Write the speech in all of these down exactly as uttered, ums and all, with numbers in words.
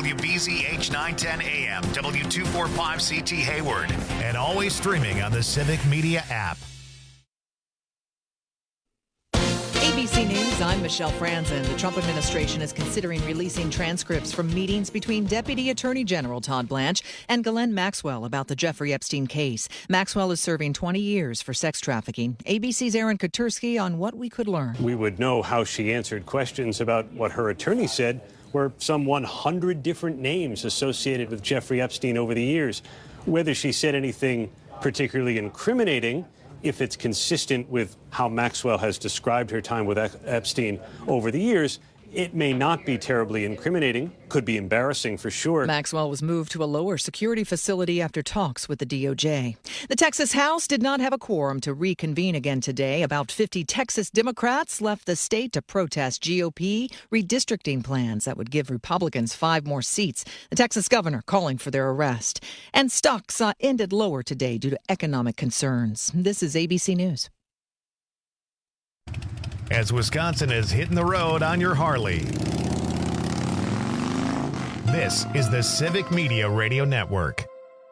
W B Z H nine ten A M, W two forty-five C T Hayward, and always streaming on the Civic Media app. A B C News, I'm Michelle Franzen. The Trump administration is considering releasing transcripts from meetings between Deputy Attorney General Todd Blanche and Ghislaine Maxwell about the Jeffrey Epstein case. Maxwell is serving twenty years for sex trafficking. A B C's Aaron Katersky on what we could learn. We would know how she answered questions about what her attorney said were some one hundred different names associated with Jeffrey Epstein over the years. Whether she said anything particularly incriminating, if it's consistent with how Maxwell has described her time with Epstein over the years, it may not be terribly incriminating, could be embarrassing for sure. Maxwell was moved to a lower security facility after talks with the D O J. The Texas House did not have a quorum to reconvene again today. About fifty Texas Democrats left the state to protest G O P redistricting plans that would give Republicans five more seats. The Texas governor calling for their arrest. And stocks uh, ended lower today due to economic concerns. This is A B C News. As Wisconsin is hitting the road on your Harley. This is the Civic Media Radio Network.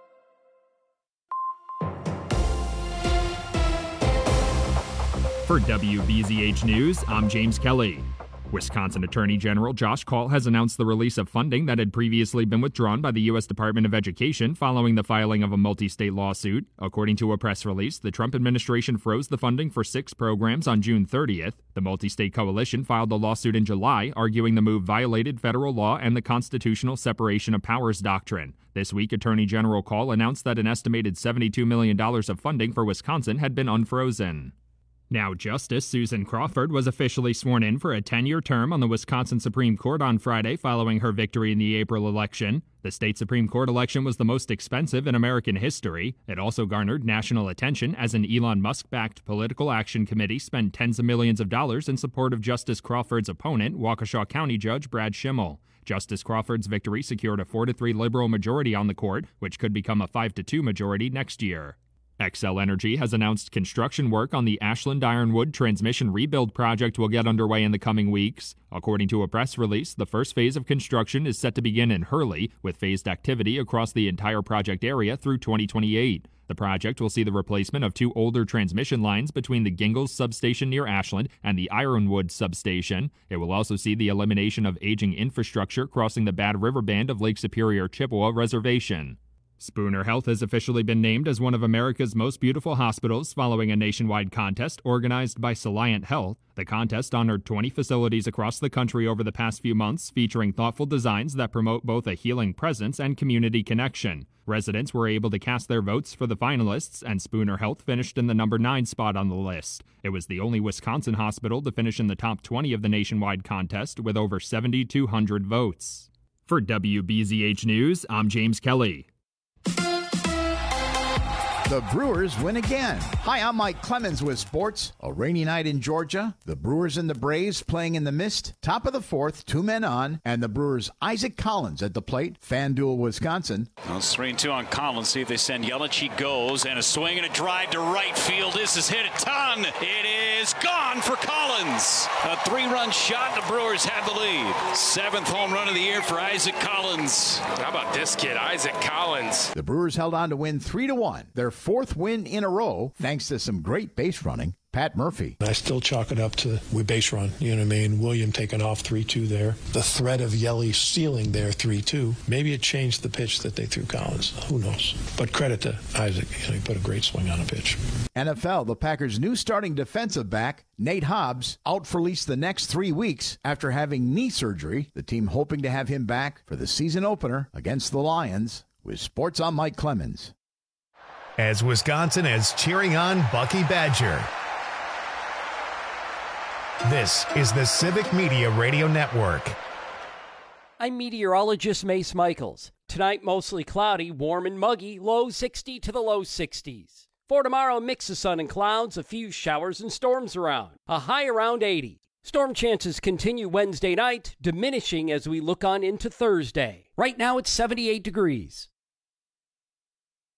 For W B Z H News, I'm James Kelly. Wisconsin Attorney General Josh Kaul has announced the release of funding that had previously been withdrawn by the U S Department of Education following the filing of a multi-state lawsuit. According to a press release, the Trump administration froze the funding for six programs on June thirtieth. The multi-state coalition filed a lawsuit in July, arguing the move violated federal law and the constitutional separation of powers doctrine. This week, Attorney General Kaul announced that an estimated seventy-two million dollars of funding for Wisconsin had been unfrozen. Now, Justice Susan Crawford was officially sworn in for a ten-year term on the Wisconsin Supreme Court on Friday following her victory in the April election. The state Supreme Court election was the most expensive in American history. It also garnered national attention as an Elon Musk-backed political action committee spent tens of millions of dollars in support of Justice Crawford's opponent, Waukesha County Judge Brad Schimmel. Justice Crawford's victory secured a four to three liberal majority on the court, which could become a five to two majority next year. Xcel Energy has announced construction work on the Ashland Ironwood transmission rebuild project will get underway in the coming weeks. According to a press release, the first phase of construction is set to begin in Hurley, with phased activity across the entire project area through twenty twenty-eight. The project will see the replacement of two older transmission lines between the Gingles substation near Ashland and the Ironwood substation. It will also see the elimination of aging infrastructure crossing the Bad River Band of Lake Superior Chippewa Reservation. Spooner Health has officially been named as one of America's most beautiful hospitals following a nationwide contest organized by Soliant Health. The contest honored twenty facilities across the country over the past few months, featuring thoughtful designs that promote both a healing presence and community connection. Residents were able to cast their votes for the finalists, and Spooner Health finished in the number nine spot on the list. It was the only Wisconsin hospital to finish in the top twenty of the nationwide contest with over seven thousand two hundred votes. For W B Z H News, I'm James Kelly. The Brewers win again. Hi, I'm Mike Clemens with sports. A rainy night in Georgia. The Brewers and the Braves playing in the mist. Top of the fourth, two men on. And the Brewers' Isaac Collins at the plate. FanDuel, Wisconsin. Well, it's three and two on Collins. See if they send Yelich. He goes. And a swing and a drive to right field. This is hit a ton. It is gone for Collins. A three-run shot. The Brewers have the lead. Seventh home run of the year for Isaac Collins. How about this kid, Isaac Collins? The Brewers held on to win three to one. Their fourth win in a row, thanks to some great base running. Pat Murphy. I still chalk it up to we base run. You know what I mean? William taking off three two there. The threat of Yelly stealing there three two. Maybe it changed the pitch that they threw Collins. Who knows? But credit to Isaac. You know, he put a great swing on a pitch. N F L, the Packers' new starting defensive back, Nate Hobbs, out for at least the next three weeks after having knee surgery. The team hoping to have him back for the season opener against the Lions. With sports, I'm Mike Clemens. As Wisconsin is cheering on Bucky Badger. This is the Civic Media Radio Network. I'm meteorologist Mace Michaels. Tonight, mostly cloudy, warm and muggy, low sixty to the low sixties. For tomorrow, mix of sun and clouds, a few showers and storms around, a high around eighty. Storm chances continue Wednesday night, diminishing as we look on into Thursday. Right now, it's seventy-eight degrees.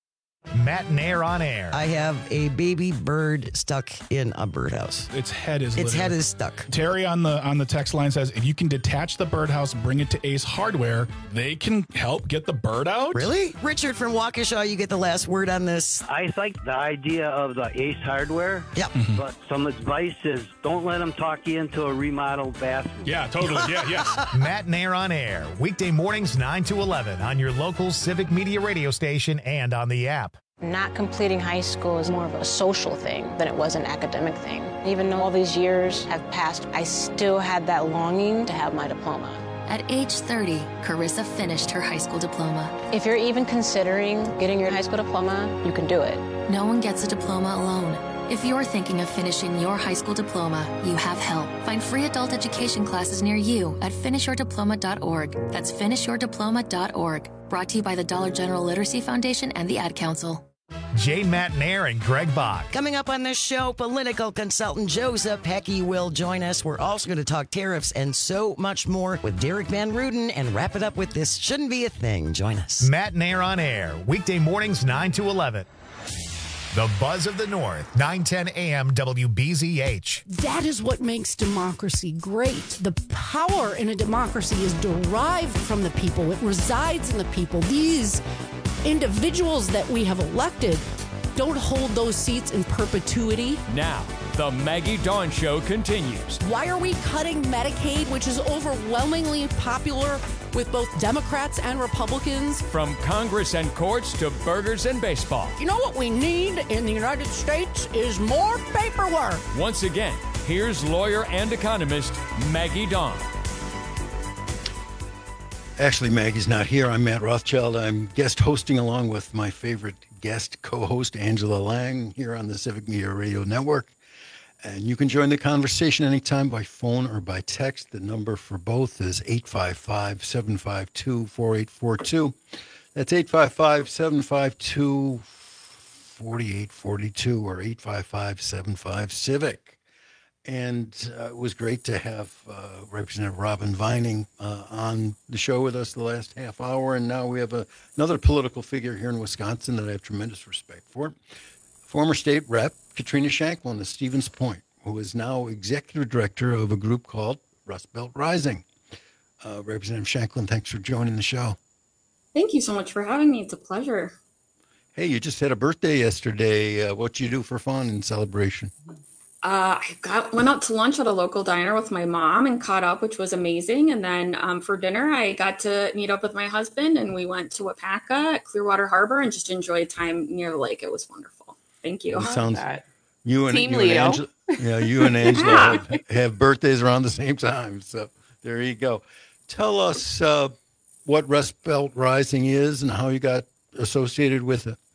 Matt and Air on air. I have a baby bird stuck in a birdhouse. Its head is Its literally. head is stuck. Terry on the on the text line says, if you can detach the birdhouse, bring it to Ace Hardware, they can help get the bird out. Really? Richard from Waukesha, you get the last word on this. I like the idea of the Ace Hardware. Yep. Mm-hmm. But some advice is don't let them talk you into a remodeled bathroom. Yeah, totally. Yeah, yes. Matt and Air on air. Weekday mornings nine to eleven on your local Civic Media radio station and on the app. Not completing high school is more of a social thing than it was an academic thing. Even though all these years have passed, I still had that longing to have my diploma. At age thirty, Carissa finished her high school diploma. If you're even considering getting your high school diploma, you can do it. No one gets a diploma alone. If you're thinking of finishing your high school diploma, you have help. Find free adult education classes near you at finish your diploma dot org. That's finish your diploma dot org. Brought to you by the Dollar General Literacy Foundation and the Ad Council. Jay, Matt and Air and Greg Bach. Coming up on this show, political consultant Joseph Hecky will join us. We're also going to talk tariffs and so much more with Derek Van Ruden and wrap it up with This Shouldn't Be a Thing. Join us. Matt and Air on air. Weekday mornings nine to eleven. The Buzz of the North, nine ten a.m. W B Z H. That is what makes democracy great. The power in a democracy is derived from the people. It resides in the people. These individuals that we have elected don't hold those seats in perpetuity. Now, the Maggie Dawn Show continues. Why are we cutting Medicaid, which is overwhelmingly popular with both Democrats and Republicans? From Congress and courts to burgers and baseball. You know what we need in the United States is more paperwork. Once again, here's lawyer and economist Maggie Dawn. Actually, Maggie's not here. I'm Matt Rothschild. I'm guest hosting along with my favorite guest co-host, Angela Lang, here on the Civic Media Radio Network. And you can join the conversation anytime by phone or by text. The number for both is eight five five, seven five two, four eight four two. That's eight five five, seven five two, four eight four two or eight five five, seven five, CIVIC. And uh, it was great to have uh, Representative Robin Vining uh, on the show with us the last half hour. And now we have a, another political figure here in Wisconsin that I have tremendous respect for. Former state rep Katrina Shanklin of Stevens Point, who is now executive director of a group called Rust Belt Rising. Uh, Representative Shanklin, thanks for joining the show. Thank you so much for having me. It's a pleasure. Hey, you just had a birthday yesterday. Uh, what you do for fun and celebration? Uh, I got went out to lunch at a local diner with my mom and caught up, which was amazing. And then um, for dinner, I got to meet up with my husband, and we went to Wapaka at Clearwater Harbor and just enjoyed time near the lake. It was wonderful. Thank you. It sounds you and, Team you and Leo. Angela, yeah, you and Angela Yeah. have, have birthdays around the same time. So there you go. Tell us uh, what Rust Belt Rising is and how you got associated with it.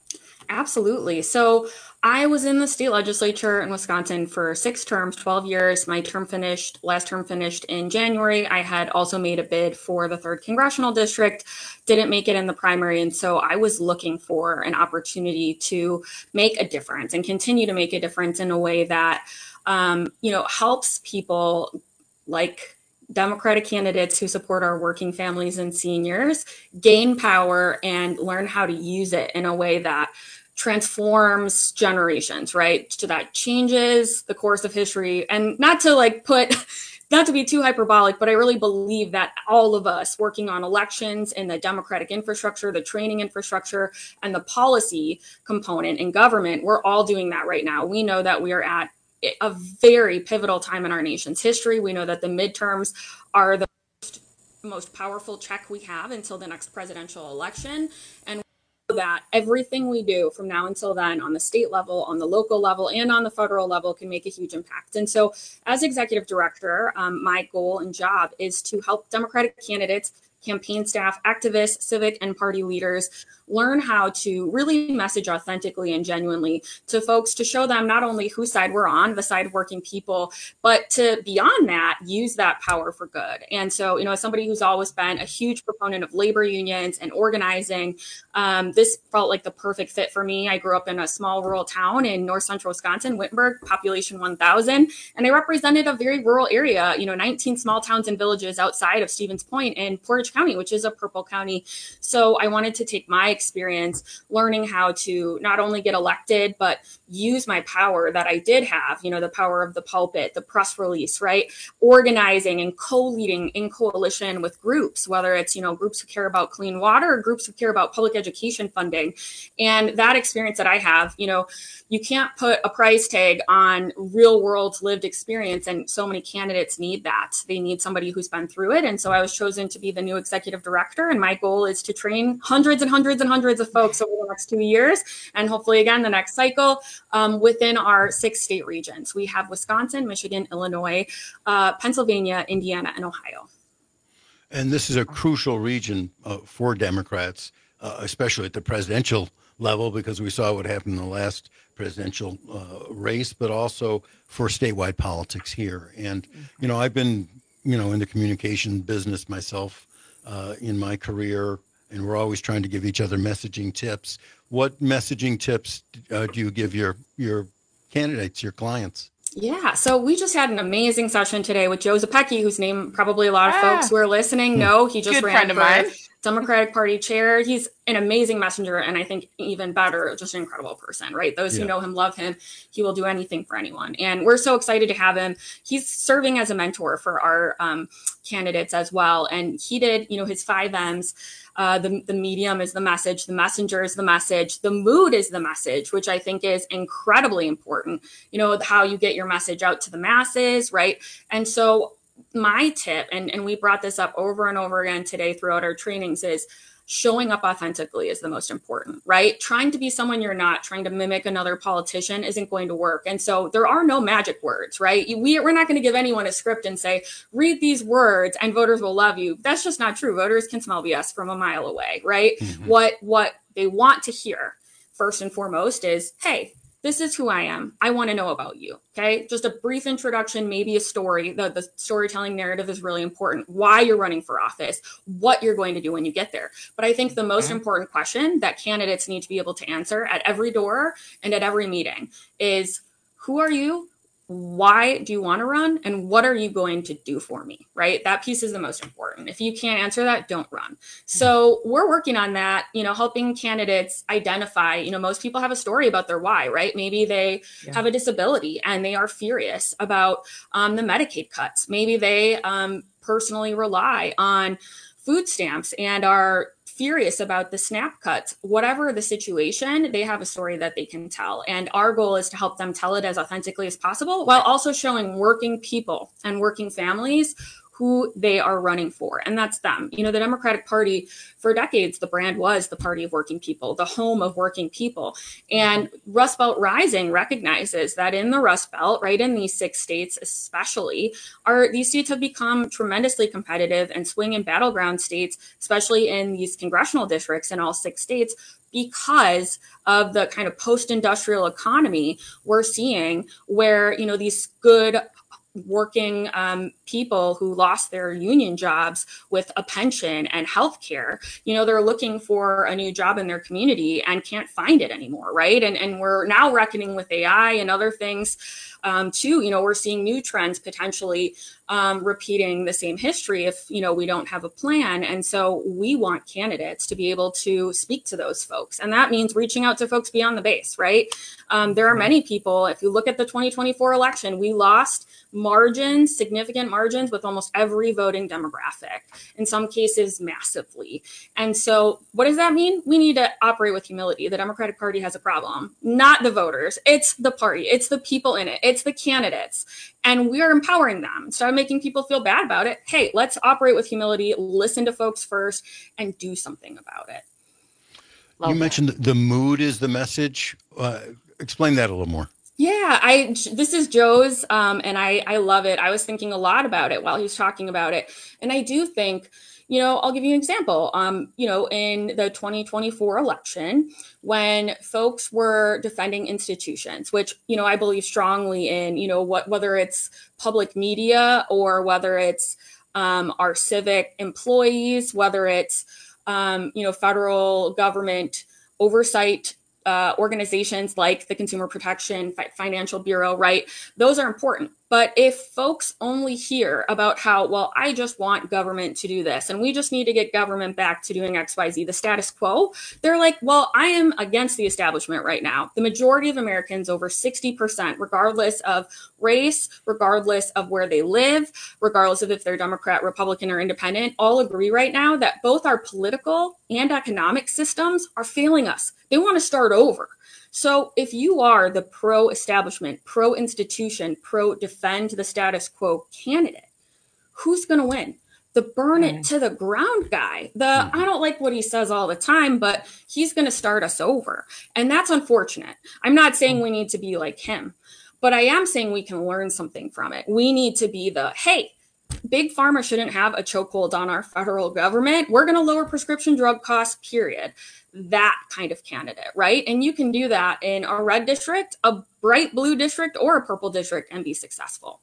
Absolutely. So I was in the state legislature in Wisconsin for six terms, twelve years. My term finished, last term finished in January. I had also made a bid for the third congressional district, didn't make it in the primary. And so I was looking for an opportunity to make a difference and continue to make a difference in a way that, um, you know, helps people like Democratic candidates who support our working families and seniors gain power and learn how to use it in a way that transforms generations, right? So that changes the course of history. And not to like put, not to be too hyperbolic, but I really believe that all of us working on elections and the democratic infrastructure, the training infrastructure, and the policy component in government, we're all doing that right now. We know that we are at a very pivotal time in our nation's history. We know that the midterms are the most, most powerful check we have until the next presidential election. And that everything we do from now until then on the state level, on the local level, and on the federal level can make a huge impact. And so as executive director, um, my goal and job is to help Democratic candidates, campaign staff, activists, civic and party leaders learn how to really message authentically and genuinely to folks to show them not only whose side we're on, the side of working people, but to beyond that, use that power for good. And so, you know, as somebody who's always been a huge proponent of labor unions and organizing, um, this felt like the perfect fit for me. I grew up in a small rural town in north central Wisconsin, Wittenberg, population one thousand, and I represented a very rural area, you know, nineteen small towns and villages outside of Stevens Point, and Portage Orange County, which is a purple county. So I wanted to take my experience learning how to not only get elected, but use my power that I did have, you know, the power of the pulpit, the press release, right? Organizing and co-leading in coalition with groups, whether it's, you know, groups who care about clean water or groups who care about public education funding. And that experience that I have, you know, you can't put a price tag on real world lived experience. And so many candidates need that. They need somebody who's been through it. And so I was chosen to be the new executive director. And my goal is to train hundreds and hundreds and hundreds of folks over the next two years. And hopefully, again, the next cycle um, within our six state regions. We have Wisconsin, Michigan, Illinois, uh, Pennsylvania, Indiana, and Ohio. And this is a crucial region uh, for Democrats, uh, especially at the presidential level, because we saw what happened in the last presidential uh, race, but also for statewide politics here. And, you know, I've been, you know, in the communication business myself uh, in my career, and we're always trying to give each other messaging tips. What messaging tips uh, do you give your your candidates, your clients? Yeah, so we just had an amazing session today with Joe Zepecki, whose name probably a lot of ah, folks who are listening know. He just good ran friend of for mine. Democratic Party chair. He's an amazing messenger, and I think even better, just an incredible person, right? Those Yeah. who know him love him. He will do anything for anyone. And we're so excited to have him. He's serving as a mentor for our um, candidates as well. And he did, you know, his five M's. Uh, the, the medium is the message, the messenger is the message, the mood is the message, which I think is incredibly important. You know, how you get your message out to the masses, right? And so my tip, and, and we brought this up over and over again today throughout our trainings, is showing up authentically is the most important, right? Trying to be someone you're not, trying to mimic another politician isn't going to work. And so there are no magic words, right? We, we're not going to give anyone a script and say, read these words and voters will love you. That's just not true. Voters can smell B S from a mile away, right? Mm-hmm. What, what they want to hear first and foremost is, hey, this is who I am. I want to know about you. Okay. Just a brief introduction, maybe a story. The, the storytelling narrative is really important. Why you're running for office, what you're going to do when you get there. But I think the most mm-hmm. important question that candidates need to be able to answer at every door and at every meeting is, who are you? Why do you want to run? And what are you going to do for me? Right? That piece is the most important. If you can't answer that, don't run. So we're working on that, you know, helping candidates identify, you know, most people have a story about their why, right? Maybe they yeah. have a disability and they are furious about um, the Medicaid cuts. Maybe they um, personally rely on food stamps and are furious about the SNAP cuts. Whatever the situation, they have a story that they can tell. And our goal is to help them tell it as authentically as possible, while also showing working people and working families who they are running for. And that's them. You know, the Democratic Party, for decades, the brand was the party of working people, the home of working people. And Rust Belt Rising recognizes that in the Rust Belt, right, in these six states especially, are these states have become tremendously competitive and swing and battleground states, especially in these congressional districts in all six states, because of the kind of post-industrial economy we're seeing, where, you know, these good working um, people who lost their union jobs with a pension and healthcare, you know, they're looking for a new job in their community and can't find it anymore, right? And and we're now reckoning with A I and other things um, too. You know, we're seeing new trends potentially um, repeating the same history if, you know, we don't have a plan. And so we want candidates to be able to speak to those folks. And that means reaching out to folks beyond the base, right? Um, there are many people, if you look at the twenty twenty-four election, we lost margins, significant margins with almost every voting demographic, in some cases massively. And so what does that mean? We need to operate with humility. The Democratic Party has a problem, not the voters. It's the party. It's the people in it. It's the candidates. And we are empowering them. Instead of making people feel bad about it, hey, let's operate with humility, listen to folks first, and do something about it. Love you that. Mentioned the mood is the message. Uh, explain that a little more. Yeah, I this is Joe's, um, and I, I love it. I was thinking a lot about it while he was talking about it. And I do think, you know, I'll give you an example. Um, you know, in the twenty twenty-four election, when folks were defending institutions, which, you know, I believe strongly in, you know, what whether it's public media or whether it's um, our civic employees, whether it's, um, you know, federal government oversight Uh, organizations like the Consumer Protection Financial Bureau, right? Those are important. But if folks only hear about how, well, I just want government to do this, and we just need to get government back to doing X Y Z, the status quo, they're like, well, I am against the establishment right now. The majority of Americans, over sixty percent, regardless of race, regardless of where they live, regardless of if they're Democrat, Republican, or independent, all agree right now that both our political and economic systems are failing us. They want to start over. So if you are the pro-establishment, pro-institution, pro-defend the status quo candidate, who's going to win? The burn it to the ground guy. The mm. I don't like what he says all the time, but he's going to start us over. And that's unfortunate. I'm not saying we need to be like him, but I am saying we can learn something from it. We need to be the, hey, Big Pharma shouldn't have a chokehold on our federal government. We're going to lower prescription drug costs, period. That kind of candidate, right? And you can do that in a red district, a bright blue district, or a purple district and be successful.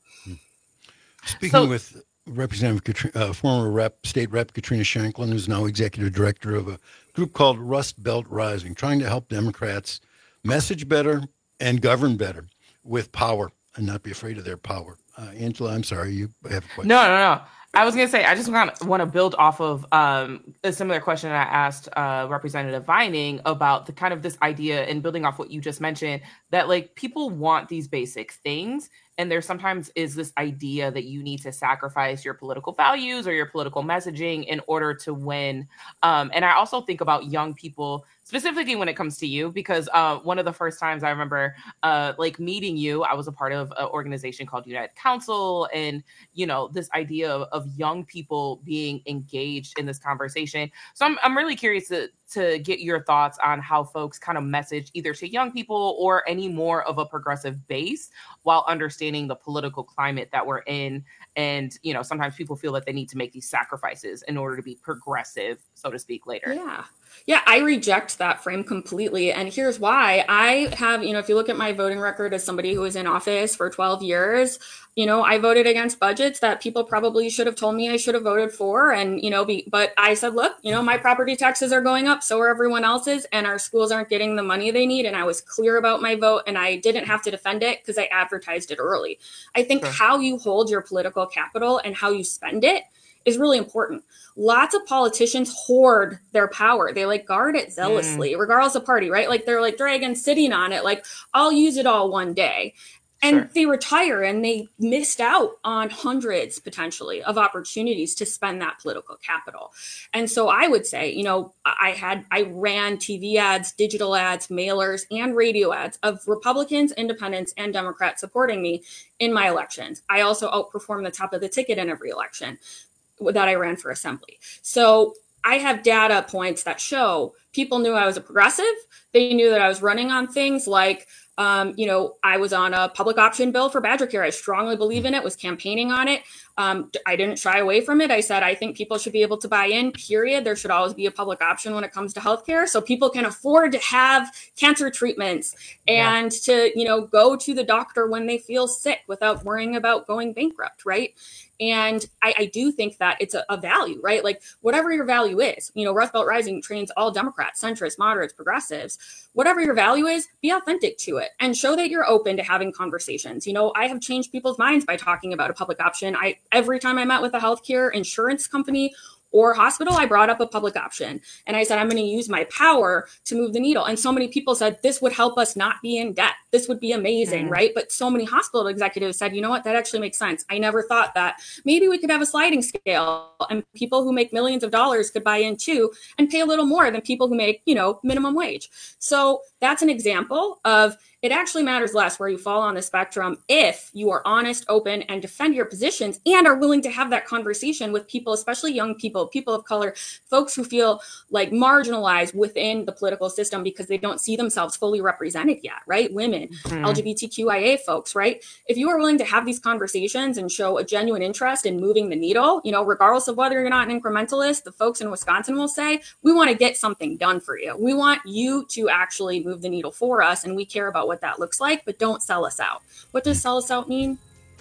Speaking So- with Representative Katri- uh, former Rep, State Rep Katrina Shanklin, who's now executive director of a group called Rust Belt Rising, trying to help Democrats message better and govern better with power and not be afraid of their power. Uh, Angela, I'm sorry, you have a question. No, no, no. I was going to say, I just kind of want to build off of um, a similar question I asked uh, Representative Vining about the kind of this idea and building off what you just mentioned, that like people want these basic things. And there sometimes is this idea that you need to sacrifice your political values or your political messaging in order to win. Um, and I also think about young people, specifically when it comes to you, because uh, one of the first times I remember uh, like meeting you, I was a part of an organization called United Council. And, you know, this idea of, of young people being engaged in this conversation. So I'm, I'm really curious to, to get your thoughts on how folks kind of message either to young people or any more of a progressive base while understanding the political climate that we're in. And, you know, sometimes people feel that they need to make these sacrifices in order to be progressive, so to speak, later. Yeah. Yeah, I reject that frame completely. And here's why. I have, you know, if you look at my voting record as somebody who was in office for twelve years, you know, I voted against budgets that people probably should have told me I should have voted for. And, you know, be, but I said, look, you know, my property taxes are going up, so are everyone else's, and our schools aren't getting the money they need. And I was clear about my vote, and I didn't have to defend it because I advertised it early. I think sure. how you hold your political capital and how you spend it is really important. Lots of politicians hoard their power. They like guard it zealously, mm. regardless of party, right? Like they're like dragon sitting on it. Like, I'll use it all one day. And sure. they retire and they missed out on hundreds potentially of opportunities to spend that political capital. And so I would say, you know, I had, I ran T V ads, digital ads, mailers, and radio ads of Republicans, independents, and Democrats supporting me in my elections. I also outperformed the top of the ticket in every election that I ran for assembly. So I have data points that show people knew I was a progressive. They knew that I was running on things like, um, you know, I was on a public option bill for Badger Care. I strongly believe in it, was campaigning on it. Um, I didn't shy away from it. I said, I think people should be able to buy in, period. There should always be a public option when it comes to healthcare, so people can afford to have cancer treatments and yeah. to, you know, go to the doctor when they feel sick without worrying about going bankrupt, right? And I, I do think that it's a, a value, right? Like whatever your value is, you know, Rust Belt Rising trains all Democrats, centrists, moderates, progressives, whatever your value is, be authentic to it and show that you're open to having conversations. You know, I have changed people's minds by talking about a public option. I, every time I met with a healthcare insurance company or hospital, I brought up a public option. And I said, I'm going to use my power to move the needle. And so many people said, this would help us not be in debt. This would be amazing, mm-hmm. right? But so many hospital executives said, you know what, that actually makes sense. I never thought that maybe we could have a sliding scale and people who make millions of dollars could buy in too and pay a little more than people who make, you know, minimum wage. So that's an example of it actually matters less where you fall on the spectrum if you are honest, open, and defend your positions and are willing to have that conversation with people, especially young people, people of color, folks who feel like marginalized within the political system because they don't see themselves fully represented yet, right? Women, mm-hmm. L G B T Q I A folks, right? If you are willing to have these conversations and show a genuine interest in moving the needle, you know, regardless of whether you're not an incrementalist, the folks in Wisconsin will say, we want to get something done for you. We want you to actually move the needle for us, and we care about what that looks like, but don't sell us out. What does sell us out mean?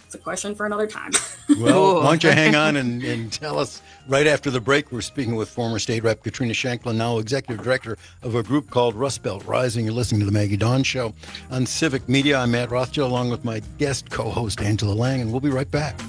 it's a question for another time. Well, why don't you hang on and, and tell us right after the break. We're speaking with former State Rep Katrina Shanklin, now Executive Director of a group called Rust Belt Rising. You're listening to the Maggie Dawn Show on Civic Media. I'm Matt Rothschild, along with my guest co-host Angela Lang, and we'll be right back.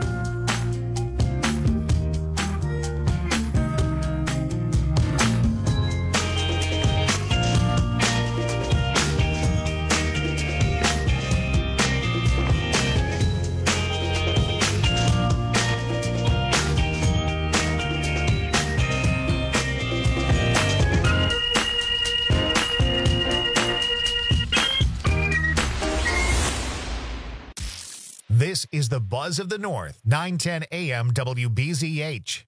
This is the Buzz of the North, nine ten A M W B Z H.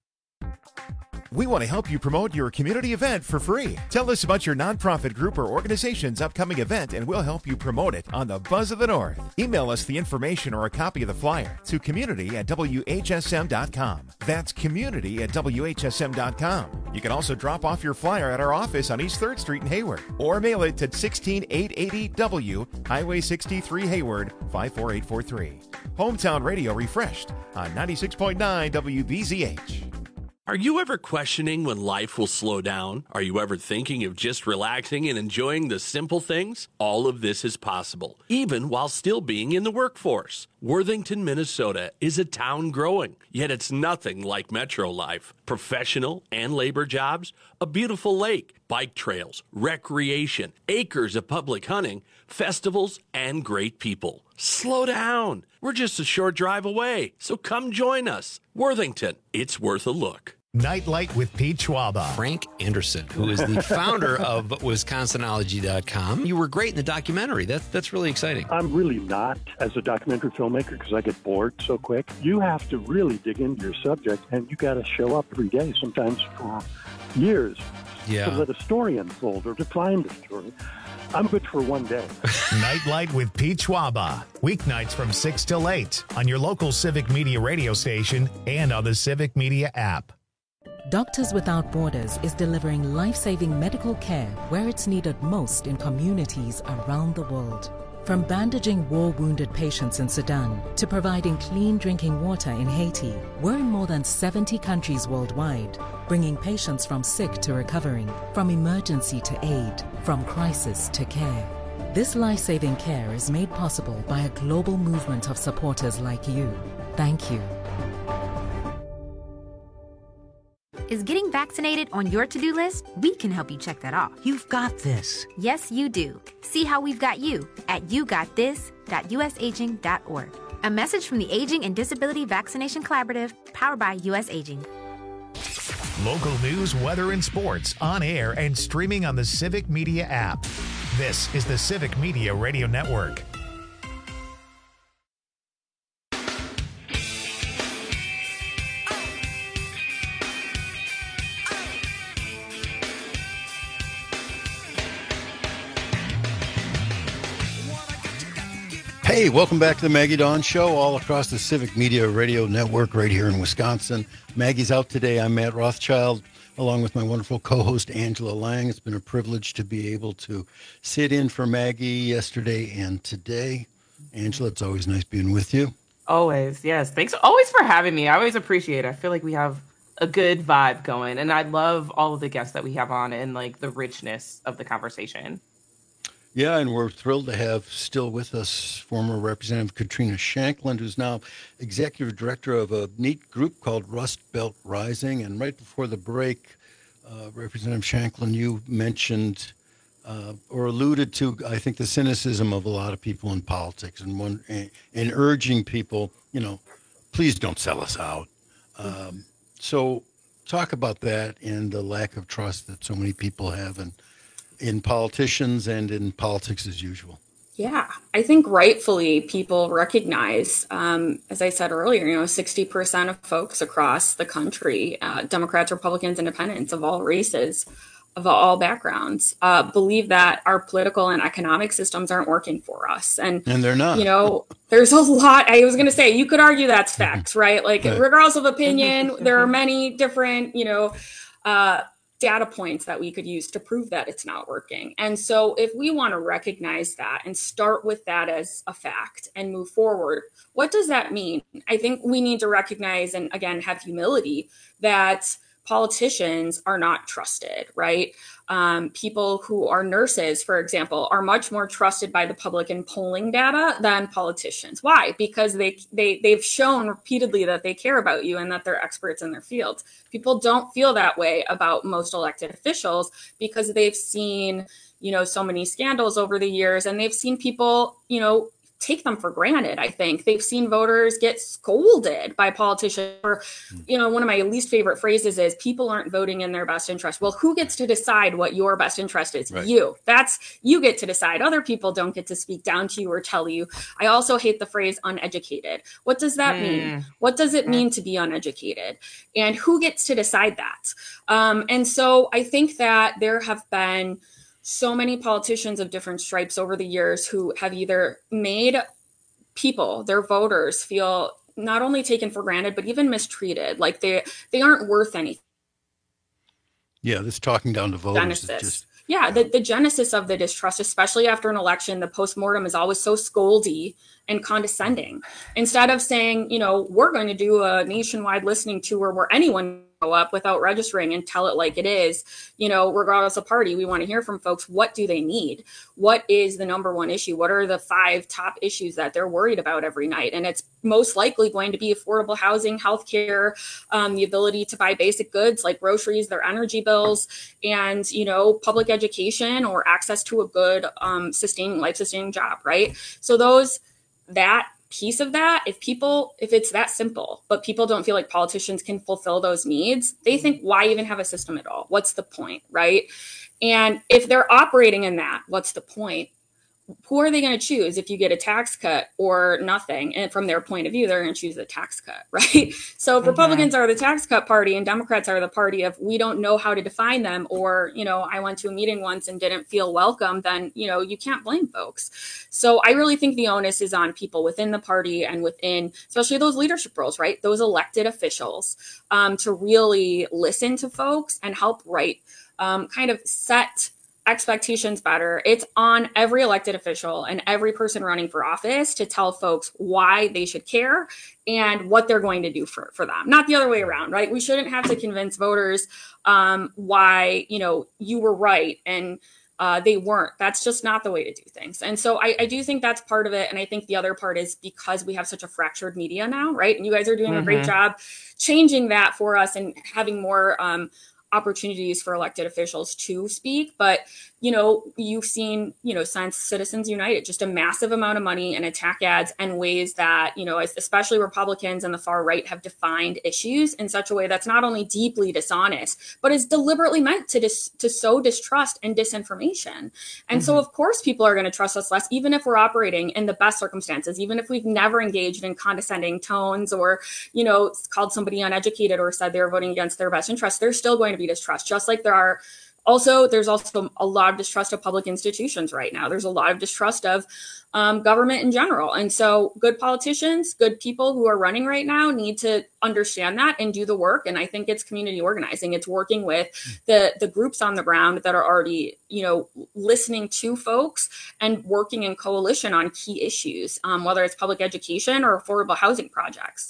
We want to help you promote your community event for free. Tell us about your nonprofit group or organization's upcoming event, and we'll help you promote it on the Buzz of the North. Email us the information or a copy of the flyer to community at W H S M dot com. That's community at W H S M dot com. You can also drop off your flyer at our office on East third Street in Hayward, or mail it to sixteen eight eighty W, Highway sixty-three, Hayward, five four eight four three. Hometown Radio refreshed on ninety-six point nine W B Z H. Are you ever questioning when life will slow down? Are you ever thinking of just relaxing and enjoying the simple things? All of this is possible, even while still being in the workforce. Worthington, Minnesota is a town growing, yet it's nothing like metro life. Professional and labor jobs, a beautiful lake, bike trails, recreation, acres of public hunting, festivals, and great people. Slow down. We're just a short drive away, so come join us. Worthington, it's worth a look. Nightlight with Pete Schwaba. Frank Anderson, who is the founder of Wisconsinology dot com. You were great in the documentary. That, that's really exciting. I'm really not as a documentary filmmaker because I get bored so quick. You have to really dig into your subject, and you got to show up every day, sometimes for years, yeah. to let a story unfold or to find a story. I'm good for one day. Nightlight with Pete Schwaba. Weeknights from six till eight on your local Civic Media radio station and on the Civic Media app. Doctors Without Borders is delivering life-saving medical care where it's needed most in communities around the world. From bandaging war-wounded patients in Sudan to providing clean drinking water in Haiti, we're in more than seventy countries worldwide, bringing patients from sick to recovering, from emergency to aid, from crisis to care. This life-saving care is made possible by a global movement of supporters like you. Thank you. Is getting vaccinated on your to-do list? We can help you check that off. You've got this. Yes, you do. See how we've got you at you got this dot U S aging dot org. A message from the Aging and Disability Vaccination Collaborative, powered by U S Aging. Local news, weather, and sports on air and streaming on the Civic Media app. This is the Civic Media Radio Network. Hey, welcome back to the Maggie Dawn Show, all across the Civic Media Radio Network right here in Wisconsin. Maggie's out today. I'm Matt Rothschild, along with my wonderful co-host Angela Lang. It's been a privilege to be able to sit in for Maggie yesterday and today. Angela, it's always nice being with you. Always, yes. Thanks always for having me. I always appreciate it. I feel like we have a good vibe going, and I love all of the guests that we have on and like the richness of the conversation. Yeah, and we're thrilled to have still with us former Representative Katrina Shanklin, who's now executive director of a neat group called Rust Belt Rising. And right before the break, uh, Representative Shanklin, you mentioned uh, or alluded to, I think, the cynicism of a lot of people in politics and one and, and urging people, you know, please don't sell us out. Um, so talk about that and the lack of trust that so many people have in in politicians and in politics as usual. Yeah, I think rightfully people recognize, um, as I said earlier, you know, sixty percent of folks across the country, uh, Democrats, Republicans, Independents of all races, of all backgrounds, uh, believe that our political and economic systems aren't working for us. And, and they're not. You know, there's a lot. I was going to say, you could argue that's facts, right? Like, Right. regardless of opinion, there are many different, you know, uh, data points that we could use to prove that it's not working. And so if we want to recognize that and start with that as a fact and move forward, what does that mean? I think we need to recognize and, again, have humility that politicians are not trusted, right? Um, people who are nurses, for example, are much more trusted by the public in polling data than politicians. Why? Because they, they, they've shown repeatedly that they care about you and that they're experts in their fields. People don't feel that way about most elected officials because they've seen, you know, so many scandals over the years, and they've seen people, you know, take them for granted. I think they've seen voters get scolded by politicians. Or, you know, one of my least favorite phrases is people aren't voting in their best interest. Well, who gets to decide what your best interest is? Right. You. That's, you get to decide. Other people don't get to speak down to you or tell you. I also hate the phrase uneducated. What does that mm. mean? What does it mean to be uneducated? And who gets to decide that? Um, and so I think that there have been so many politicians of different stripes over the years who have either made people, their voters, feel not only taken for granted, but even mistreated, like they they aren't worth anything. Yeah, this talking down to voters Genesis. is just... Yeah, the, the genesis of the distrust, especially after an election, the postmortem is always so scoldy and condescending. Instead of saying, you know, we're going to do a nationwide listening tour where anyone go up without registering and tell it like it is, you know, regardless of party, we want to hear from folks. What do they need? What is the number one issue? What are the five top issues that they're worried about every night? And it's most likely going to be affordable housing, healthcare, um, the ability to buy basic goods like groceries, their energy bills, and, you know, public education or access to a good, um, sustaining, life-sustaining job, right? So those, that piece of that, if people, if it's that simple, but people don't feel like politicians can fulfill those needs, they think, why even have a system at all? What's the point, right? And if they're operating in that, what's the point? Who are they going to choose if you get a tax cut or nothing? And from their point of view, they're going to choose the tax cut, right? So if mm-hmm. Republicans are the tax cut party and Democrats are the party of we don't know how to define them, or, you know, I went to a meeting once and didn't feel welcome, then, you know, you can't blame folks. So I really think the onus is on people within the party and within, especially those leadership roles, right? Those elected officials, um, to really listen to folks and help write, um, kind of set expectations better. It's on every elected official and every person running for office to tell folks why they should care and what they're going to do for, for them. Not the other way around, right? We shouldn't have to convince voters um, why, you know, you were right and uh, they weren't. That's just not the way to do things. And so I, I do think that's part of it. And I think the other part is because we have such a fractured media now, right? And you guys are doing mm-hmm. a great job changing that for us and having more um, opportunities for elected officials to speak. But, you know, you've seen, you know, since Citizens United, just a massive amount of money and attack ads and ways that, you know, especially Republicans and the far right have defined issues in such a way that's not only deeply dishonest, but is deliberately meant to dis- to sow distrust and disinformation. And mm-hmm. so, of course, people are going to trust us less, even if we're operating in the best circumstances, even if we've never engaged in condescending tones or, you know, called somebody uneducated or said they were voting against their best interests. There's still going to be distrust, just like there are also, there's also a lot of distrust of public institutions right now. There's a lot of distrust of um, government in general. And so good politicians, good people who are running right now need to understand that and do the work. And I think it's community organizing. It's working with the, the groups on the ground that are already, you know, listening to folks and working in coalition on key issues, um, whether it's public education or affordable housing projects.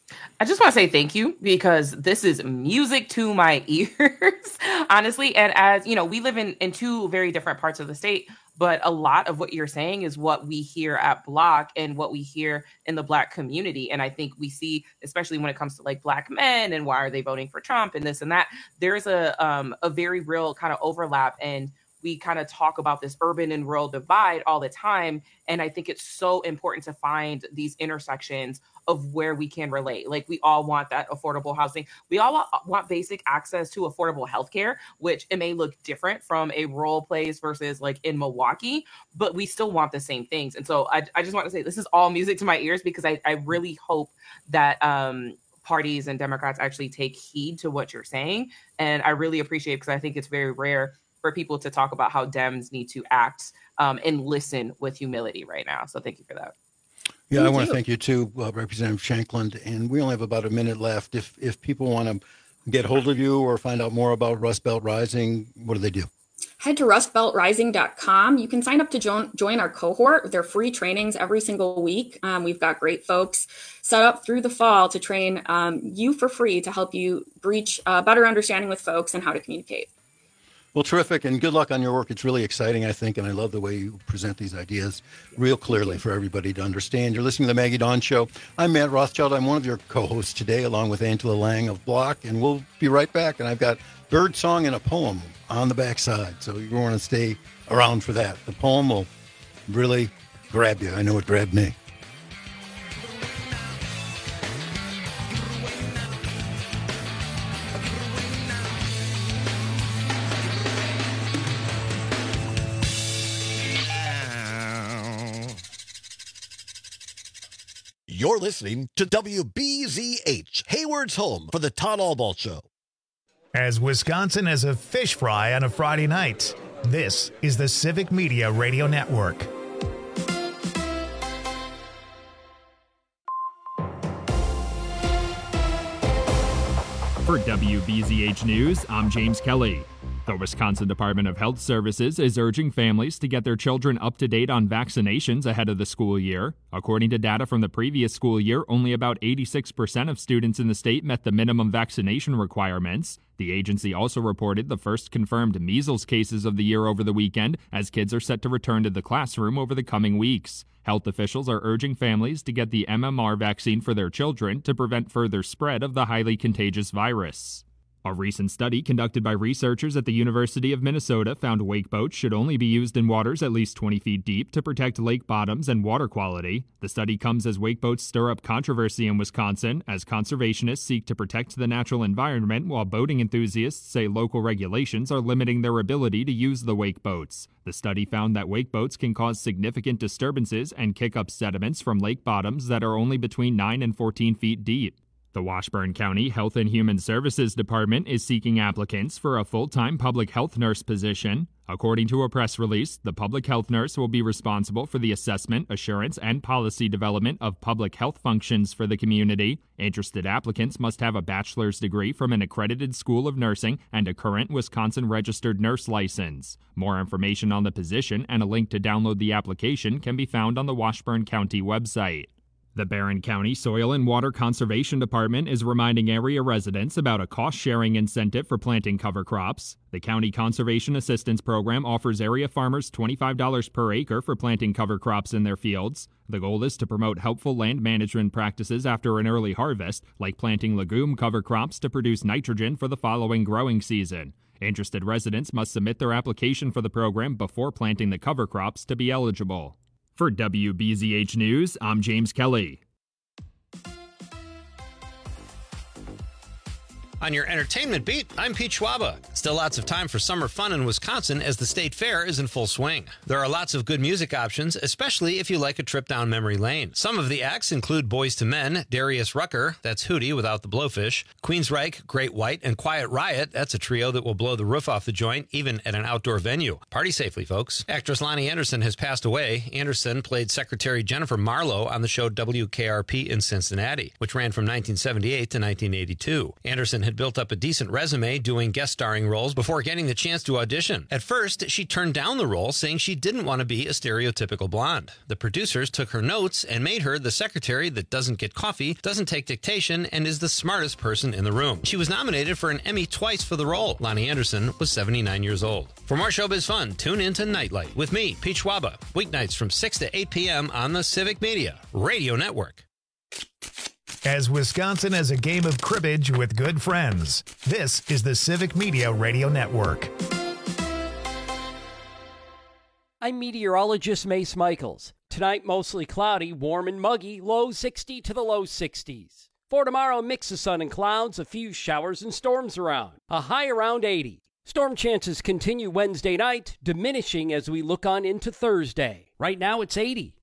I just want to say thank you because this is music to my ears, honestly. And as you know, we live in, in two very different parts of the state, but a lot of what you're saying is what we hear at Block and what we hear in the Black community. And I think we see, especially when it comes to like Black men and why are they voting for Trump and this and that, there's a um, a very real kind of overlap. And we kind of talk about this urban and rural divide all the time. And I think it's so important to find these intersections of where we can relate. Like we all want that affordable housing. We all want basic access to affordable healthcare, which it may look different from a rural place versus like in Milwaukee, but we still want the same things. And so I, I just want to say this is all music to my ears because I, I really hope that um, parties and Democrats actually take heed to what you're saying. And I really appreciate it because I think it's very rare for people to talk about how Dems need to act um, and listen with humility right now. So thank you for that. Yeah, thank I want to thank you too, uh, Representative Shanklin. And we only have about a minute left. If if people want to get hold of you or find out more about Rust Belt Rising, what do they do? Head to rust belt rising dot com. You can sign up to join, join our cohort. They're free trainings every single week. Um, we've got great folks set up through the fall to train um, you for free to help you reach a better understanding with folks and how to communicate. Well, terrific, and good luck on your work. It's really exciting, I think, and I love the way you present these ideas real clearly for everybody to understand. You're listening to the Maggie Dawn Show. I'm Matt Rothschild. I'm one of your co-hosts today, along with Angela Lang of Block, and we'll be right back. And I've got bird song and a poem on the backside, so you want to stay around for that. The poem will really grab you. I know it grabbed me. You're listening to W B Z H, Hayward's home for the Todd Albaugh Show. As Wisconsin has a fish fry on a Friday night, this is the Civic Media Radio Network. For W B Z H News, I'm James Kelly. The Wisconsin Department of Health Services is urging families to get their children up to date on vaccinations ahead of the school year. According to data from the previous school year, only about eighty-six percent of students in the state met the minimum vaccination requirements. The agency also reported the first confirmed measles cases of the year over the weekend, as kids are set to return to the classroom over the coming weeks. Health officials are urging families to get the M M R vaccine for their children to prevent further spread of the highly contagious virus. A recent study conducted by researchers at the University of Minnesota found wake boats should only be used in waters at least twenty feet deep to protect lake bottoms and water quality. The study comes as wake boats stir up controversy in Wisconsin, as conservationists seek to protect the natural environment while boating enthusiasts say local regulations are limiting their ability to use the wake boats. The study found that wake boats can cause significant disturbances and kick up sediments from lake bottoms that are only between nine and fourteen feet deep. The Washburn County Health and Human Services Department is seeking applicants for a full-time public health nurse position. According to a press release, the public health nurse will be responsible for the assessment, assurance, and policy development of public health functions for the community. Interested applicants must have a bachelor's degree from an accredited school of nursing and a current Wisconsin registered nurse license. More information on the position and a link to download the application can be found on the Washburn County website. The Barron County Soil and Water Conservation Department is reminding area residents about a cost-sharing incentive for planting cover crops. The County Conservation Assistance Program offers area farmers twenty-five dollars per acre for planting cover crops in their fields. The goal is to promote helpful land management practices after an early harvest, like planting legume cover crops to produce nitrogen for the following growing season. Interested residents must submit their application for the program before planting the cover crops to be eligible. For W B Z H News, I'm James Kelly. On your entertainment beat, I'm Pete Schwaba. Still lots of time for summer fun in Wisconsin as the state fair is in full swing. There are lots of good music options, especially if you like a trip down memory lane. Some of the acts include Boyz two Men, Darius Rucker, that's Hootie without the blowfish, Queensryche, Great White, and Quiet Riot, that's a trio that will blow the roof off the joint, even at an outdoor venue. Party safely, folks. Actress Lonnie Anderson has passed away. Anderson played Secretary Jennifer Marlowe on the show W K R P in Cincinnati, which ran from nineteen seventy-eight to nineteen eighty-two. Anderson had built up a decent resume doing guest starring roles before getting the chance to audition. At first, she turned down the role, saying she didn't want to be a stereotypical blonde. The producers took her notes and made her the secretary that doesn't get coffee, doesn't take dictation, and is the smartest person in the room. She was nominated for an Emmy twice for the role. Lonnie Anderson was seventy-nine years old. For more showbiz fun, tune in to Nightlight with me, Pete Schwaba, weeknights from six to eight p.m. on the Civic Media Radio Network. As Wisconsin has a game of cribbage with good friends, this is the Civic Media Radio Network. I'm meteorologist Mace Michaels. Tonight, mostly cloudy, warm and muggy, low sixty to the low sixties. For tomorrow, a mix of sun and clouds, a few showers and storms around, a high around eighty. Storm chances continue Wednesday night, diminishing as we look on into Thursday. Right now, it's eighty.